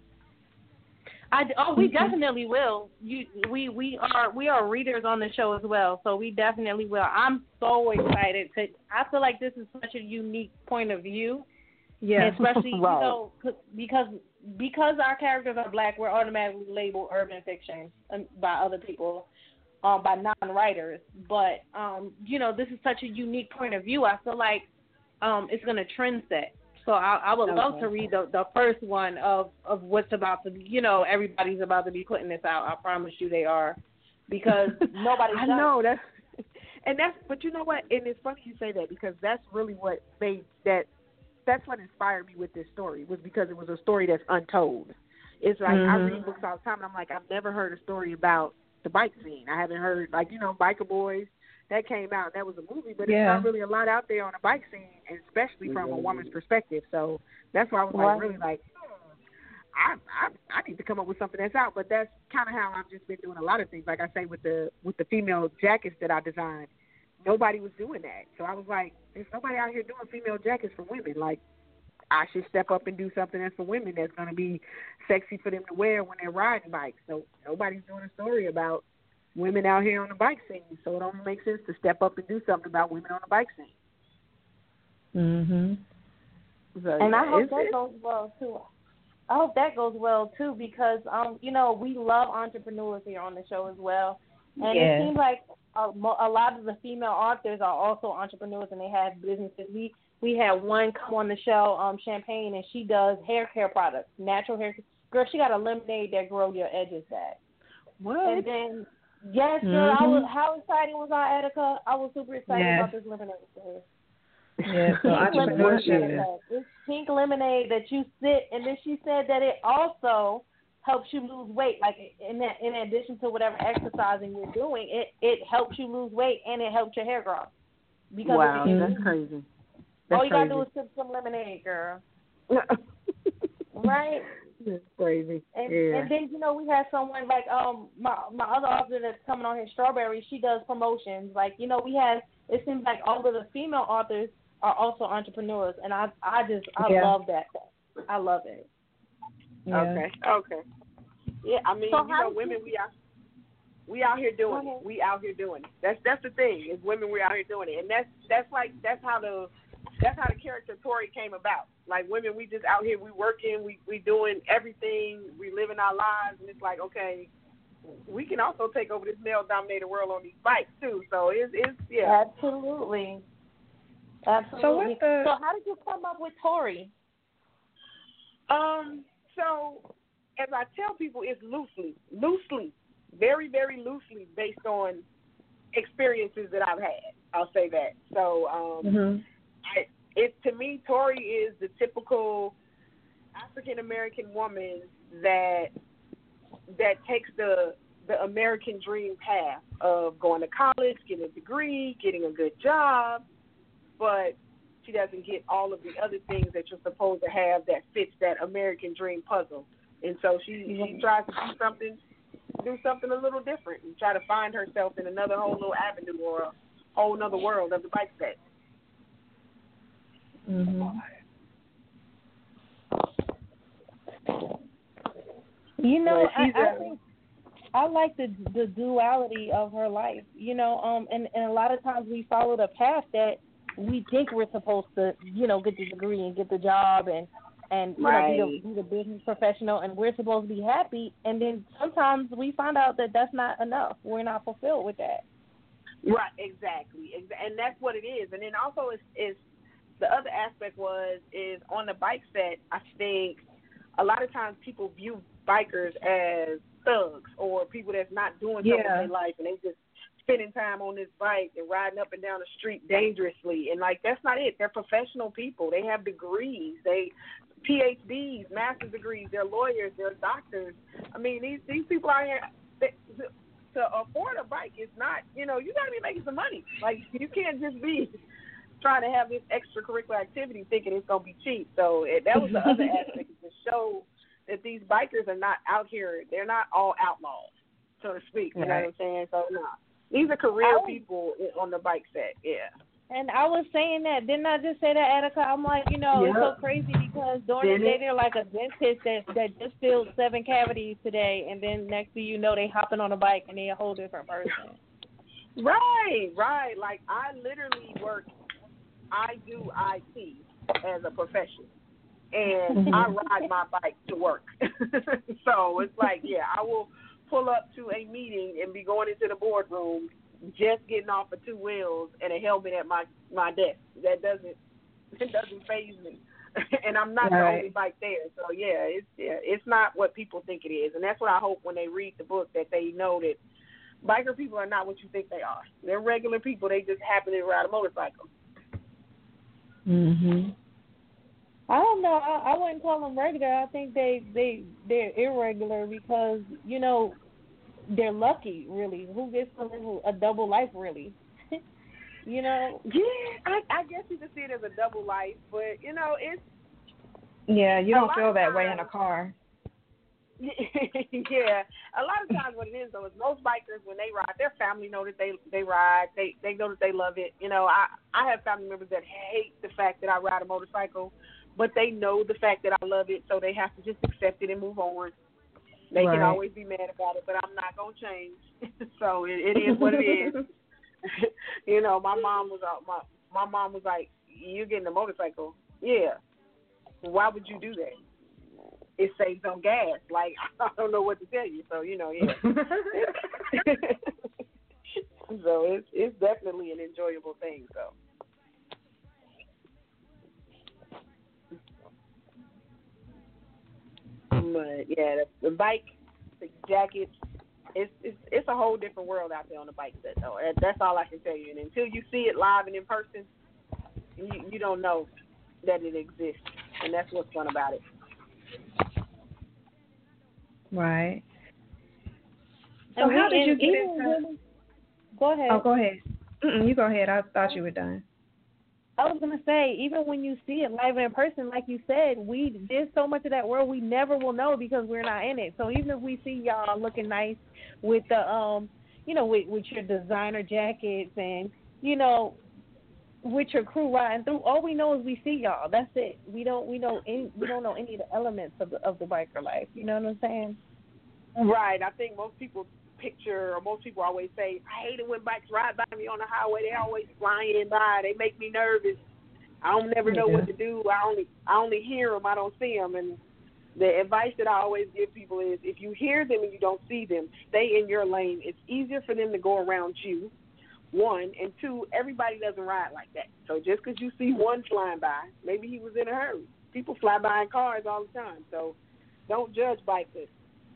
I, oh, we definitely will. You, we, we are, we are readers on the show as well, so we definitely will. I'm so excited to. I feel like this is such a unique point of view, Yeah. especially you Right. know because because our characters are black, we're automatically labeled urban fiction um, by other people, um, by non-writers. But um, you know, this is such a unique point of view. I feel like um, it's going to trend set. So I, I would love Okay. to read the, the first one of, of what's about to be, you know, everybody's about to be putting this out. I promise you they are, because nobody's I done know that's, and that's, but you know what? And it's funny you say that, because that's really what made that. That's what inspired me with this story, was because it was a story that's untold. It's like I Mhm. read books all the time, and I'm like, I've never heard a story about the bike scene. I haven't heard, like, you know, Biker Boys. That came out, and that was a movie, but Yeah. it's not really a lot out there on the bike scene, and especially from a woman's perspective. So that's why I was like, Right. really like, hmm, I, I I need to come up with something that's out. But that's kind of how I've just been doing a lot of things. Like I say, with the with the female jackets that I designed, nobody was doing that. So I was like, there's nobody out here doing female jackets for women. Like, I should step up and do something that's for women that's going to be sexy for them to wear when they're riding bikes. So nobody's doing a story about women out here on the bike scene, so it only makes sense to step up and do something about women on the bike scene. Mhm. So, And I yeah, hope it's- that it's- goes well too. I hope that goes well too, because um, you know, we love entrepreneurs here on the show as well, and Yeah. it seems like a, mo- a lot of the female authors are also entrepreneurs and they have businesses. We we had one come on the show, um, Champagne, and she does hair care products, natural hair. Girl, she got a lemonade that grow your edges back. What? And then, yes, girl, I was, Mhm. how excited was I, Attica? I was super excited Yes. about this lemonade for her. Yeah. So Pink lemonade. entrepreneurship. It's pink lemonade that you sit, and then she said that it also helps you lose weight. Like in that, in addition to whatever exercising you're doing, it it helps you lose weight and it helps your hair grow. Because Wow, of the that's crazy. That's all you crazy. gotta do is sip some lemonade, girl. Right? That's crazy. And yeah. and then you know we have someone like um my my other author that's coming on here, Strawberry. She does promotions. Like you know we have. It seems like all of the female authors are also entrepreneurs, and I I just I Yeah. love that. I love it. Yeah. Okay. Okay. Yeah, I mean, So you how know, did women, you- we out, we out here doing Go it. ahead. We out here doing it. That's that's the thing. Is women, we out here doing it, and that's that's like that's how the that's how the character Tori came about. Like women, we just out here, we working, we we doing everything, we living our lives, and it's like, okay, we can also take over this male-dominated world on these bikes too. So it's it's yeah, Absolutely. Absolutely. So what's the- So how did you come up with Tori? Um, so as I tell people, it's loosely, loosely, very, very loosely based on experiences that I've had. I'll say that. So, um, Mhm. I, it to me, Tori is the typical African American woman that that takes the the American dream path of going to college, getting a degree, getting a good job, but she doesn't get all of the other things that you're supposed to have that fits that American dream puzzle. And so she, she tries to do something do something a little different and try to find herself in another whole little avenue or a whole another world of the bike set. Mhm. You know, Well, I, she's I a- think I like the the duality of her life. You know, um, and, and a lot of times we follow the path that we think we're supposed to, you know, get the degree and get the job and and you Right. know be the, be the business professional, and we're supposed to be happy. And then sometimes we find out that that's not enough. We're not fulfilled with that. Right, exactly, Exa- and that's what it is. And then also, is is the other aspect was is on the bike set. I think a lot of times people view bikers as thugs or people that's not doing something Yeah. in their life, and they just spending time on this bike and riding up and down the street dangerously. And like that's not it. They're professional people. They have degrees. They P H Ds, master's degrees. They're lawyers. They're doctors. I mean, these these people out here. They, to afford a bike is not, you know, you got to be making some money. Like, you can't just be trying to have this extracurricular activity thinking it's going to be cheap. So it, that was the other aspect, to show that these bikers are not out here. They're not all outlaws, so to speak. You know what I'm saying? So, no. These are career Oh. people on the bike set, yeah. And I was saying that, didn't I just say that, Attica? I'm like, you know, it's so Yep. crazy because during the day they're like a dentist that that just filled seven cavities today, and then next thing you know, they hopping on a bike and they a whole different person. Right, right. Like, I literally work, I do I T as a profession, and I ride my bike to work. So it's like, yeah, I will pull up to a meeting and be going into the boardroom just getting off of two wheels and a helmet at my, my desk. That doesn't it doesn't faze me. And I'm not Right. the only bike there. So yeah, it's yeah, it's not what people think it is. And that's what I hope when they read the book, that they know that biker people are not what you think they are. They're regular people. They just happen to ride a motorcycle. Mhm. I don't know. I, I wouldn't call them regular. I think they they they're irregular because you know they're lucky. Really, who gets to live a double life? Really, you know. Yeah, I, I guess you could see it as a double life, but you know, it's Yeah, you A don't lot feel of that way in a times- car. yeah. A lot of times, what it is though is most bikers when they ride, their family know that they they ride. They they know that they love it. You know, I I have family members that hate the fact that I ride a motorcycle, but they know the fact that I love it, so they have to just accept it and move on. They Right. can always be mad about it, but I'm not gonna change. So it, it is what it is. You know, my mom was uh, my my mom was like, "You're getting a motorcycle." Yeah. Why would you do that? It saves on gas. Like, I don't know what to tell you. So you know, yeah. So it's it's definitely an enjoyable thing. So. But yeah, the, the bike, the jackets, it's, it's it's a whole different world out there on the bike set, though. That, that's all I can tell you. And until you see it live and in person, you, you don't know that it exists, and that's what's fun about it. Right. So And how we- did you and get even into? women- Go ahead. Oh, go ahead. Mm-mm, you go ahead. I thought you were done. I was gonna say, even when you see it live and in person, like you said, we there's so much of that world we never will know because we're not in it. So even if we see y'all looking nice with the um, you know, with with your designer jackets and you know, with your crew riding through, all we know is we see y'all. That's it. We don't we know any we don't know any of the elements of the of the biker life. You know what I'm saying? Right. I think most people picture, or most people always say, I hate it when bikes ride by me on the highway. They always flying by. They make me nervous. I don't never know Yeah. what to do. I only I only hear them. I don't see them. And the advice that I always give people is, if you hear them and you don't see them, stay in your lane. It's easier for them to go around you. One, and two, everybody doesn't ride like that. So just because you see one flying by, maybe he was in a hurry. People fly by in cars all the time, so don't judge bikers.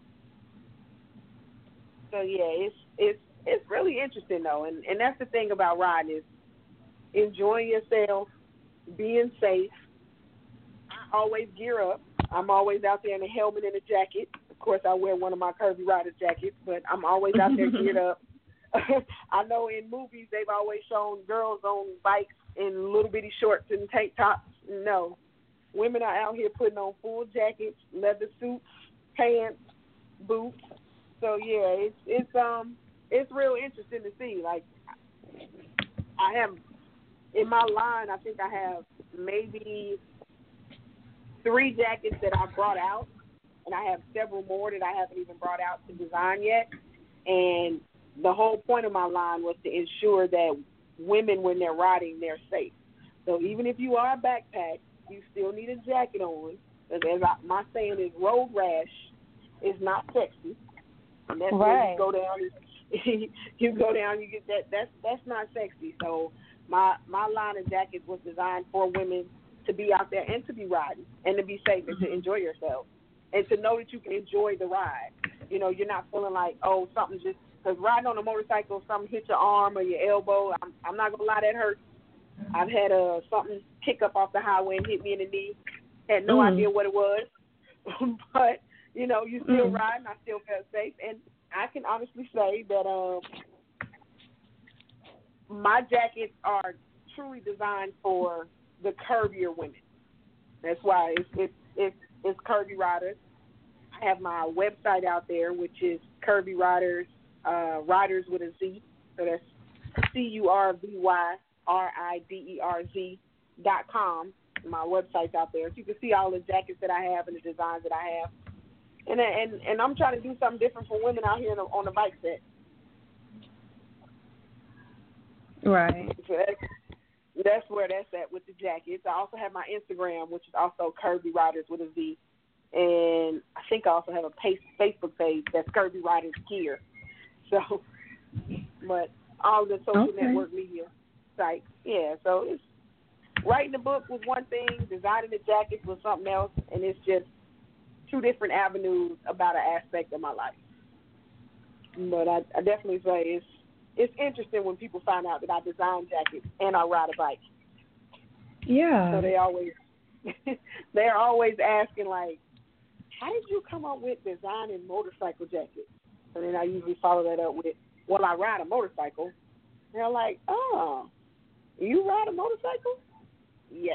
So yeah, it's it's it's really interesting though, and and that's the thing about riding is enjoying yourself, being safe. I always gear up. I'm always out there in a helmet and a jacket. Of course, I wear one of my Curvy Rider jackets, but I'm always out there geared up. I know in movies they've always shown girls on bikes in little bitty shorts and tank tops. No, women are out here putting on full jackets, leather suits, pants, boots. So yeah, it's it's um it's real interesting to see. Like I have in my line, I think I have maybe three jackets that I brought out, and I have several more that I haven't even brought out to design yet. And the whole point of my line was to ensure that women, when they're riding, they're safe. So even if you are a backpack, you still need a jacket on. As I, my saying is, road rash is not sexy. And that's right. when you go down, you go down, you get that. That's that's not sexy. So my my line of jackets was designed for women to be out there and to be riding and to be safe and to enjoy yourself and to know that you can enjoy the ride. You know, you're not feeling like, oh, something just. Because riding on a motorcycle, something hit your arm or your elbow, I'm, I'm not going to lie, that hurts. I've had uh, something kick up off the highway and hit me in the knee. Had no mm. idea what it was. But, you know, you still mm. riding. I still felt safe. And I can honestly say that um, my jackets are truly designed for the curvier women. That's why it's, it's, it's, it's Curvy Riders. I have my website out there, which is Curvy Riders. Uh, Riders with a Z, so that's C U R V Y R I D E R Z dot com. My website's out there, so you can see all the jackets that I have and the designs that I have. And and and I'm trying to do something different for women out here on the, on the bike set. Right. So that's, that's where that's at with the jackets. I also have my Instagram, which is also Curvy Riders with a Z, and I think I also have a page, Facebook page that's Curvy Riders Gear. So, but all the social okay. network media sites, yeah. So it's writing the book was one thing, designing the jackets was something else, and it's just two different avenues about an aspect of my life. But I, I definitely say it's it's interesting when people find out that I design jackets and I ride a bike. Yeah. So they always they're always asking like, how did you come up with designing motorcycle jackets? And then I usually follow that up with, well, I ride a motorcycle. And they're like, oh, you ride a motorcycle? Yes.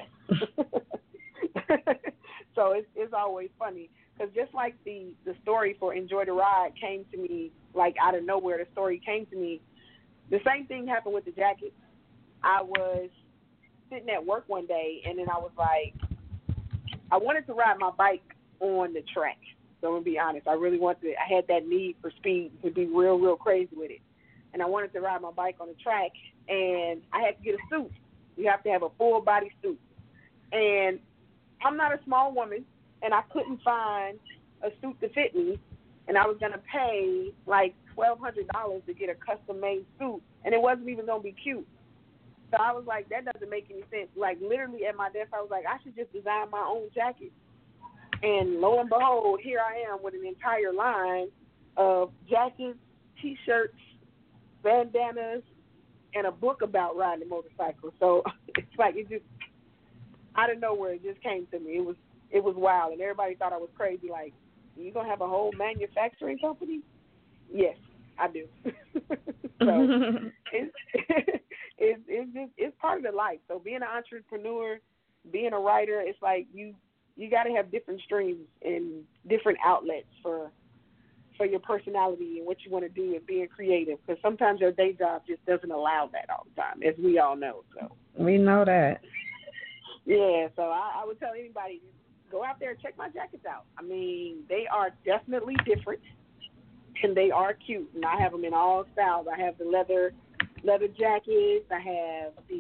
So it's it's always funny because just like the, the story for Enjoy the Ride came to me, like out of nowhere, the story came to me, the same thing happened with the jacket. I was sitting at work one day, and then I was like, I wanted to ride my bike on the track. So I'm going to be honest, I really wanted to, I had that need for speed to be real, real crazy with it. And I wanted to ride my bike on the track, and I had to get a suit. You have to have a full body suit. And I'm not a small woman, and I couldn't find a suit to fit me, and I was going to pay like twelve hundred dollars to get a custom-made suit, and it wasn't even going to be cute. So I was like, that doesn't make any sense. Like, literally at my desk, I was like, I should just design my own jacket. And lo and behold, here I am with an entire line of jackets, T-shirts, bandanas, and a book about riding a motorcycle. So it's like it just, out of nowhere, it just came to me. It was it was wild, and everybody thought I was crazy. Like, you gonna have a whole manufacturing company? Yes, I do. So it's, it's it's just it's part of the life. So being an entrepreneur, being a writer, it's like you. You got to have different streams and different outlets for for your personality and what you want to do and being creative. Because sometimes your day job just doesn't allow that all the time, as we all know. So we know that. Yeah. So I, I would tell anybody, go out there and check my jackets out. I mean, they are definitely different, and they are cute. And I have them in all styles. I have the leather leather jackets. I have the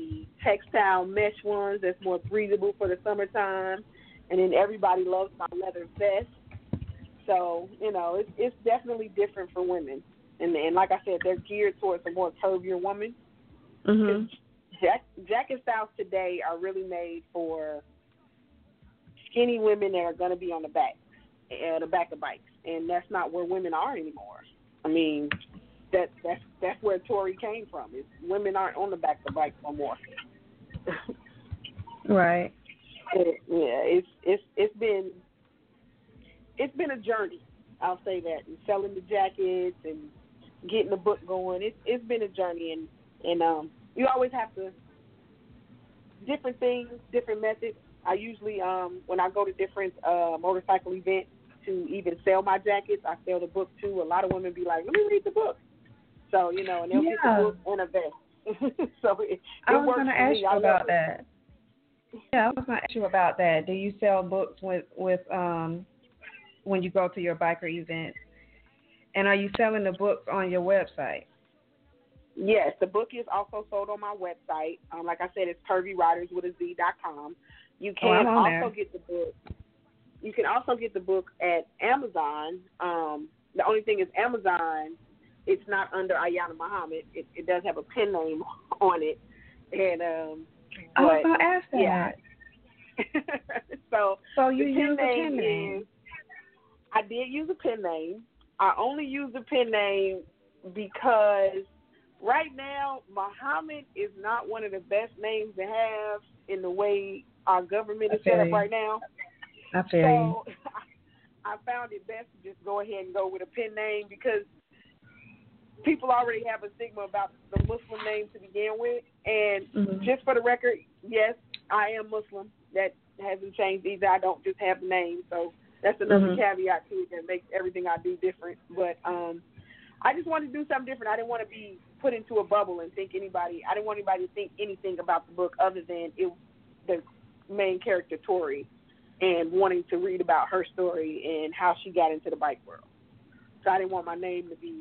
textile mesh ones that's more breathable for the summertime. And then everybody loves my leather vest. So, you know, it's it's definitely different for women. And, and like I said, they're geared towards a more curvier woman. Mm-hmm. Jack, jacket styles today are really made for skinny women that are going to be on the back, uh, the back of bikes. And that's not where women are anymore. I mean, that that's that's where Tori came from. Is women aren't on the back of bikes no more. Right. It, yeah, it's it's it's been it's been a journey. I'll say that. And selling the jackets and getting the book going. It's it's been a journey, and and um, you always have to different things, different methods. I usually um when I go to different uh, motorcycle events to even sell my jackets, I sell the book too. A lot of women be like, "Let me read the book." So you know, and they'll yeah. get the book and a vest. So it, it I was going to ask me. you I about it. that. Yeah, I was going to ask you about that. Do you sell books with with um when you go to your biker events? And are you selling the books on your website? Yes, the book is also sold on my website. Um, like I said, it's curvy riders with a Z dot com. You Oh, I'm can on also there. get the book. You can also get the book at Amazon. Um, the only thing is Amazon, it's not under Ayana Muhammad. It, it does have a pen name on it. And um, I was but, going to ask that. Yeah. so So you the use pen a name pen name? is, I did use a pen name. I only use a pen name because right now, Muhammad is not one of the best names to have in the way our government is set up right now. I feel so you. I found it best to just go ahead and go with a pen name because people already have a stigma about the Muslim name to begin with. And mm-hmm. just for the record, yes, I am Muslim. That hasn't changed either. I don't just have the name. So that's another mm-hmm. caveat to it that makes everything I do different. But um, I just wanted to do something different. I didn't want to be put into a bubble and think anybody, I didn't want anybody to think anything about the book other than it, the main character, Tori, and wanting to read about her story and how she got into the bike world. So I didn't want my name to be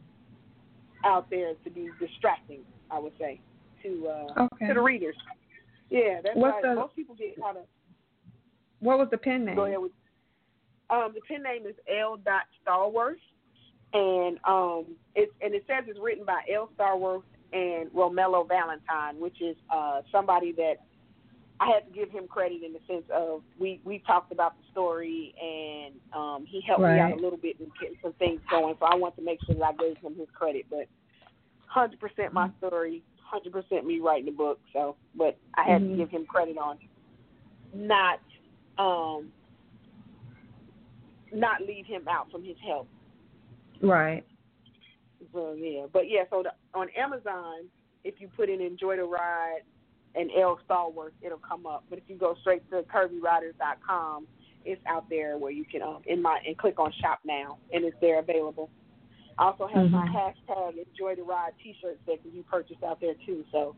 out there to be distracting, I would say, to uh, okay. to the readers. Yeah, that's What's why the, most people get kind of. What was the pen name? Go ahead with. Um, the pen name is L. Starworth, and um, it's and it says it's written by L. Starworth and Romello Valentine, which is uh, somebody that I had to give him credit in the sense of we, we talked about the story and um, he helped right. me out a little bit in getting some things going. So I want to make sure that I gave him his credit. But one hundred percent my story, one hundred percent me writing the book. So, but I had mm-hmm. to give him credit on not um, not leave him out from his help. Right. So yeah, but yeah. So the, on Amazon, if you put in "Enjoy the Ride" and L. Starworth, it'll come up. But if you go straight to curvy riders dot com, it's out there where you can um, in my and click on Shop Now, and it's there available. I also have mm-hmm. my hashtag Enjoy the Ride T-shirt that can be purchased out there too. So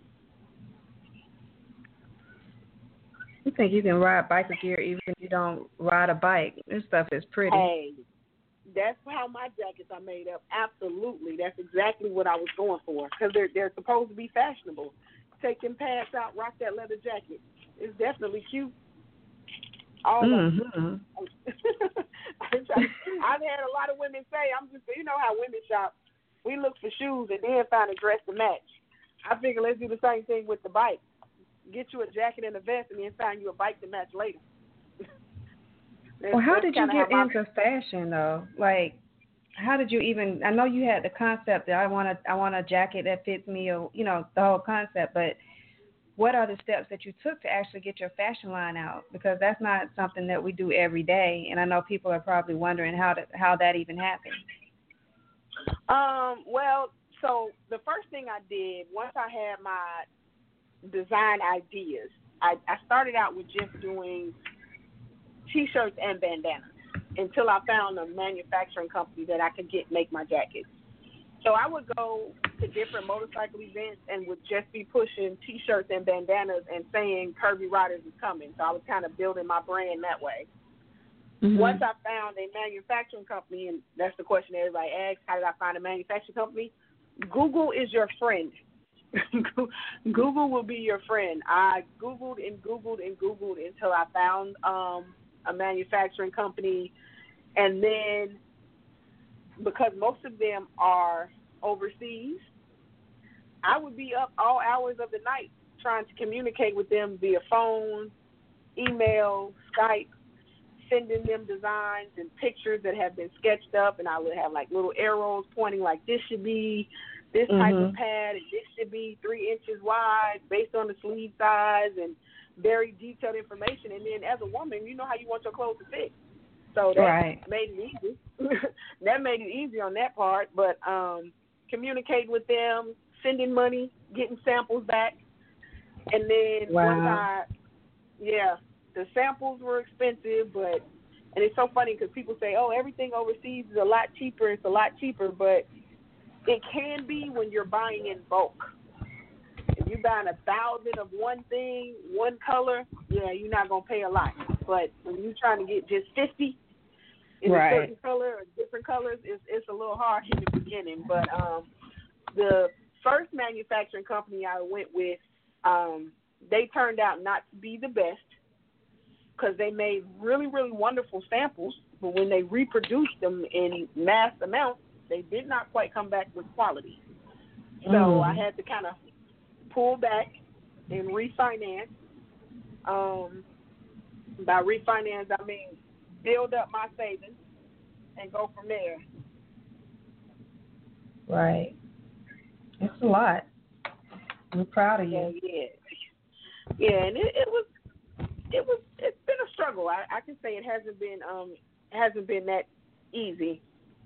you think you can ride biker gear even if you don't ride a bike? This stuff is pretty. Hey, that's how my jackets are made up. Absolutely, that's exactly what I was going for because they're they're supposed to be fashionable. Take them pants out, rock that leather jacket. It's definitely cute. All mm-hmm. I've had a lot of women say, I'm just, you know how women shop. We look for shoes and then find a dress to match. I figure let's do the same thing with the bike. Get you a jacket and a vest and then find you a bike to match later. Well, how did you get my... into fashion though? Like, how did you even? I know you had the concept that I want a I want a jacket that fits me, or you know the whole concept. But what are the steps that you took to actually get your fashion line out? Because that's not something that we do every day, and I know people are probably wondering how to, how that even happened. Um. Well, so the first thing I did once I had my design ideas, I, I started out with just doing T-shirts and bandanas until I found a manufacturing company that I could get make my jackets. So I would go to different motorcycle events and would just be pushing T-shirts and bandanas and saying Curvy Riders is coming. So I was kind of building my brand that way. Mm-hmm. Once I found a manufacturing company, and that's the question everybody asks, how did I find a manufacturing company? Google is your friend. Google will be your friend. I Googled and Googled and Googled until I found um, a manufacturing company. And then because most of them are overseas, I would be up all hours of the night trying to communicate with them via phone, email, Skype, sending them designs and pictures that have been sketched up, and I would have like little arrows pointing like this should be this type Mhm. of pad, and this should be three inches wide based on the sleeve size, and very detailed information. And then as a woman, you know how you want your clothes to fit. So that Right. made it easy. That made it easy on that part. But um, communicating with them, sending money, getting samples back. And then Wow. once I, yeah, the samples were expensive, but, and it's so funny because people say, oh, everything overseas is a lot cheaper, it's a lot cheaper, but it can be when you're buying in bulk. If you're buying a thousand of one thing, one color, yeah, you're not going to pay a lot. But when you're trying to get just fifty in Right. a certain color or different colors, it's, it's a little hard in the beginning. But um, the first manufacturing company I went with, um, they turned out not to be the best because they made really, really wonderful samples, but when they reproduced them in mass amounts, they did not quite come back with quality. So Mm. I had to kind of pull back and refinance. Um, by refinance, I mean build up my savings and go from there. Right. It's a lot. We're proud of Yeah, you. yeah, yeah. And it, it was, it was, it's been a struggle. I, I can say it hasn't been, um, hasn't been that easy.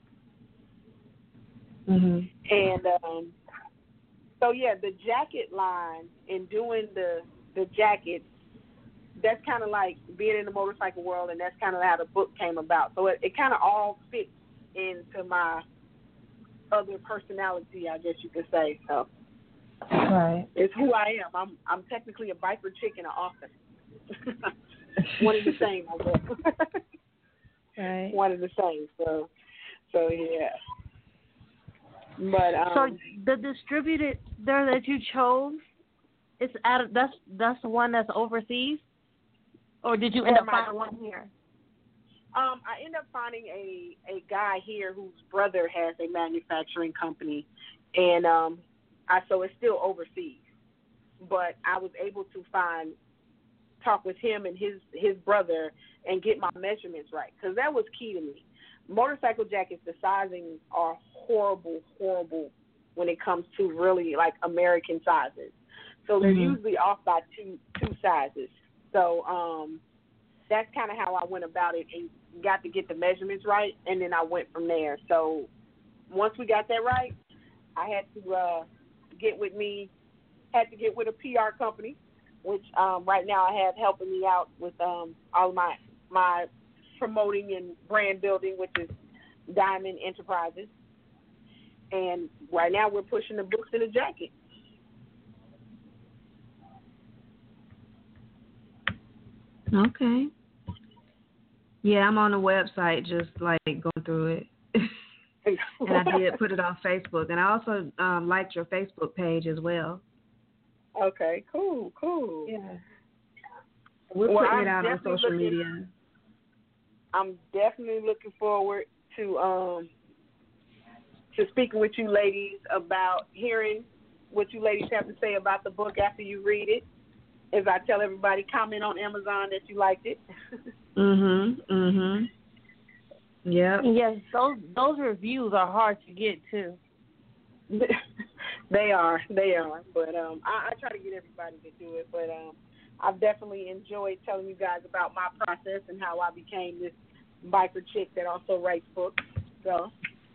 Mhm. And um, so yeah, the jacket line and doing the the jackets, that's kind of like being in the motorcycle world, and that's kind of how the book came about. So it, it kind of all fits into my other personality, I guess you could say. So Right. it's who I am. I'm I'm technically a biker chick and an author. One and the same, I guess. Right. One and the same. So so yeah. But um, So the distributor there that you chose, it's out of, that's that's the one that's overseas, or did you end For up my- finding one here? Um, I ended up finding a, a guy here whose brother has a manufacturing company, and um, I so it's still overseas. But I was able to find, talk with him and his his brother and get my measurements right, because that was key to me. Motorcycle jackets, the sizing are horrible, horrible when it comes to really like American sizes. So they're Mhm. usually off by two two sizes. So um, that's kind of how I went about it and got to get the measurements right, and then I went from there. So once we got that right, I had to uh, get with me, had to get with a P R company, which um, right now I have helping me out with um, all my my promoting and brand building, which is Diamond Enterprises. And right now we're pushing the books and the jacket. Okay. Yeah, I'm on the website just like going through it. And I did put it on Facebook. And I also um, liked your Facebook page as well. Okay, cool, cool. Yeah. We're Well, putting I'm it out on definitely social looking- media. I'm definitely looking forward to um to speaking with you ladies about hearing what you ladies have to say about the book after you read it. As I tell everybody, comment on Amazon that you liked it. Mhm. Mhm. Yep. Yes, those those reviews are hard to get too. They are, they are. But um, I, I try to get everybody to do it. But um, I've definitely enjoyed telling you guys about my process and how I became this biker chick that also writes books. So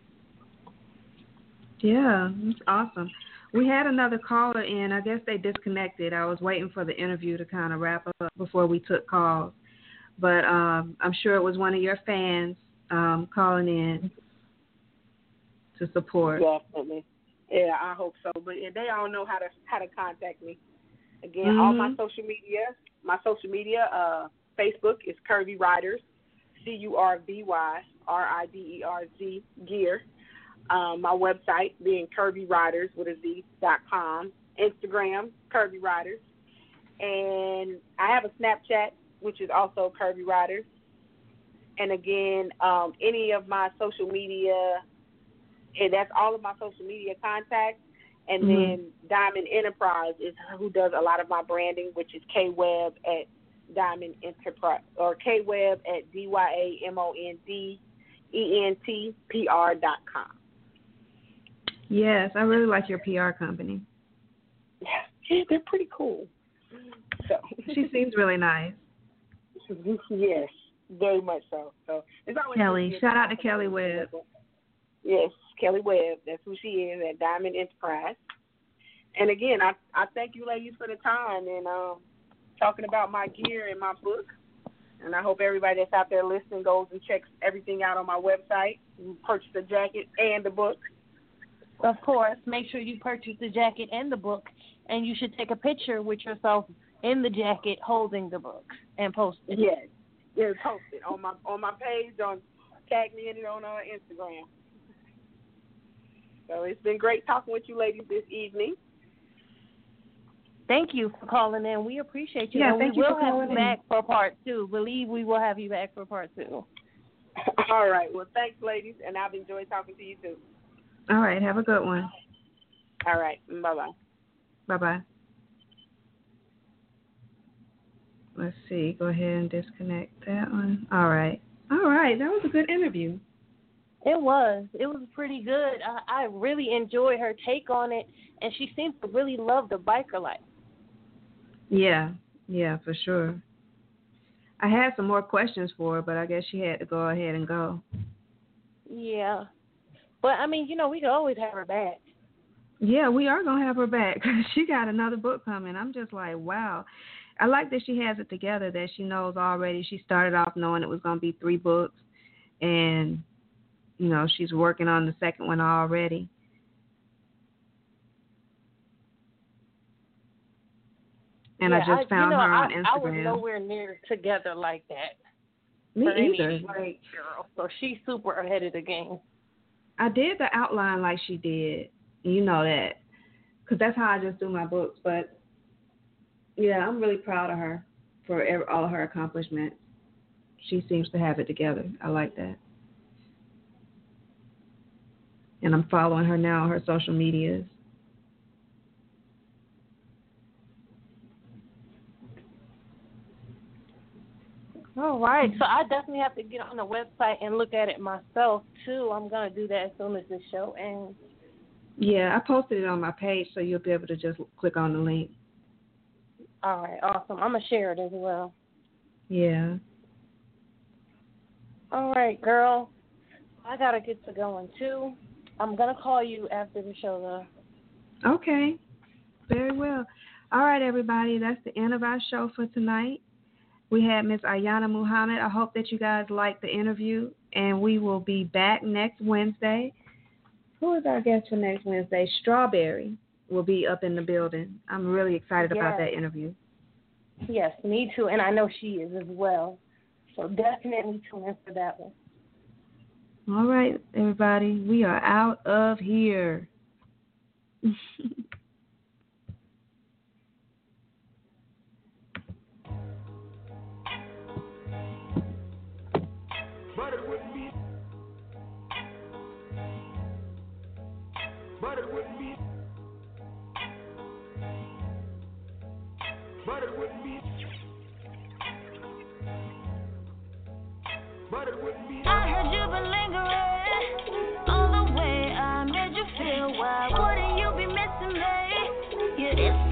Yeah, it's awesome. We had another caller in. I guess they disconnected. I was waiting for the interview to kind of wrap up before we took calls. But um, I'm sure it was one of your fans um, calling in to support. definitely, yeah, I hope so. But yeah, they all know how to how to contact me. Again, Mm-hmm. all my social media, my social media, uh, Facebook is Curvy Riders, C U R V Y R I D E R Z Gear. Um, my website being Curvy Riders with a Z dot com, Instagram, Curvy Riders. And I have a Snapchat, which is also Curvy Riders. And again, um, any of my social media, and that's all of my social media contacts. And Mm-hmm. then Diamond Enterprise is who does a lot of my branding, which is K-Web at Diamond Enterprise, or K-Web at D Y A M O N D E N T P R dot com. Yes, I really like your P R company. Yeah, they're pretty cool. So She seems really nice. Yes, very much so. So it's always Kelly, good to shout out to talk Kelly about Webb. it. Yes, Kelly Webb. That's who she is at Diamond Enterprise. And again, I I thank you ladies for the time and um, talking about my gear and my book. And I hope everybody that's out there listening goes and checks everything out on my website and purchase the jacket and the book. Of course, make sure you purchase the jacket and the book, and you should take a picture with yourself in the jacket holding the book and post it. Yes, yes, post it on my on my page. On tag me in it on uh, Instagram. So it's been great talking with you ladies this evening. Thank you for calling in. We appreciate you. Yeah, and thank we you will for have calling you in. back for part two. Believe we will have you back for part two. All right. Well, thanks, ladies, and I've enjoyed talking to you too. All right, have a good one. All right. Bye-bye. Bye-bye. Let's see. Go ahead and disconnect that one. All right. All right. That was a good interview. It was. It was pretty good. I, I really enjoyed her take on it, and she seemed to really love the biker life. Yeah. Yeah, for sure. I had some more questions for her, but I guess she had to go ahead and go. Yeah. But, I mean, you know, we could always have her back. Yeah, we are going to have her back. She got another book coming. I'm just like, wow. I like that she has it together, that she knows already. She started off knowing it was going to be three books, and, you know, she's working on the second one already. And yeah, I just I, found you know, her on I, Instagram. I was nowhere near together like that. Me for any either. Great girl. So she's super ahead of the game. I did the outline like she did. You know that. Because that's how I just do my books. But, yeah, I'm really proud of her for every, all of her accomplishments. She seems to have it together. I like that. And I'm following her now on her social medias. All right. So I definitely have to get on the website and look at it myself, too. I'm going to do that as soon as the show ends. Yeah, I posted it on my page, so you'll be able to just click on the link. All right. Awesome. I'm going to share it as well. Yeah. All right, girl. I got to get to going, too. I'm going to call you after the show, though. Okay. Very well. All right, everybody. That's the end of our show for tonight. We had Miss Ayana Muhammad. I hope that you guys liked the interview, and we will be back next Wednesday. Who is our guest for next Wednesday? Strawberry will be up in the building. I'm really excited yes. about that interview. Yes, me too, and I know she is as well. So definitely tune in for that one. All right, everybody. We are out of here. But it wouldn't be. But it wouldn't be. But it wouldn't be. But it wouldn't be. I heard you been lingering all the way. I made you feel why wouldn't you be missing me? Yeah, it's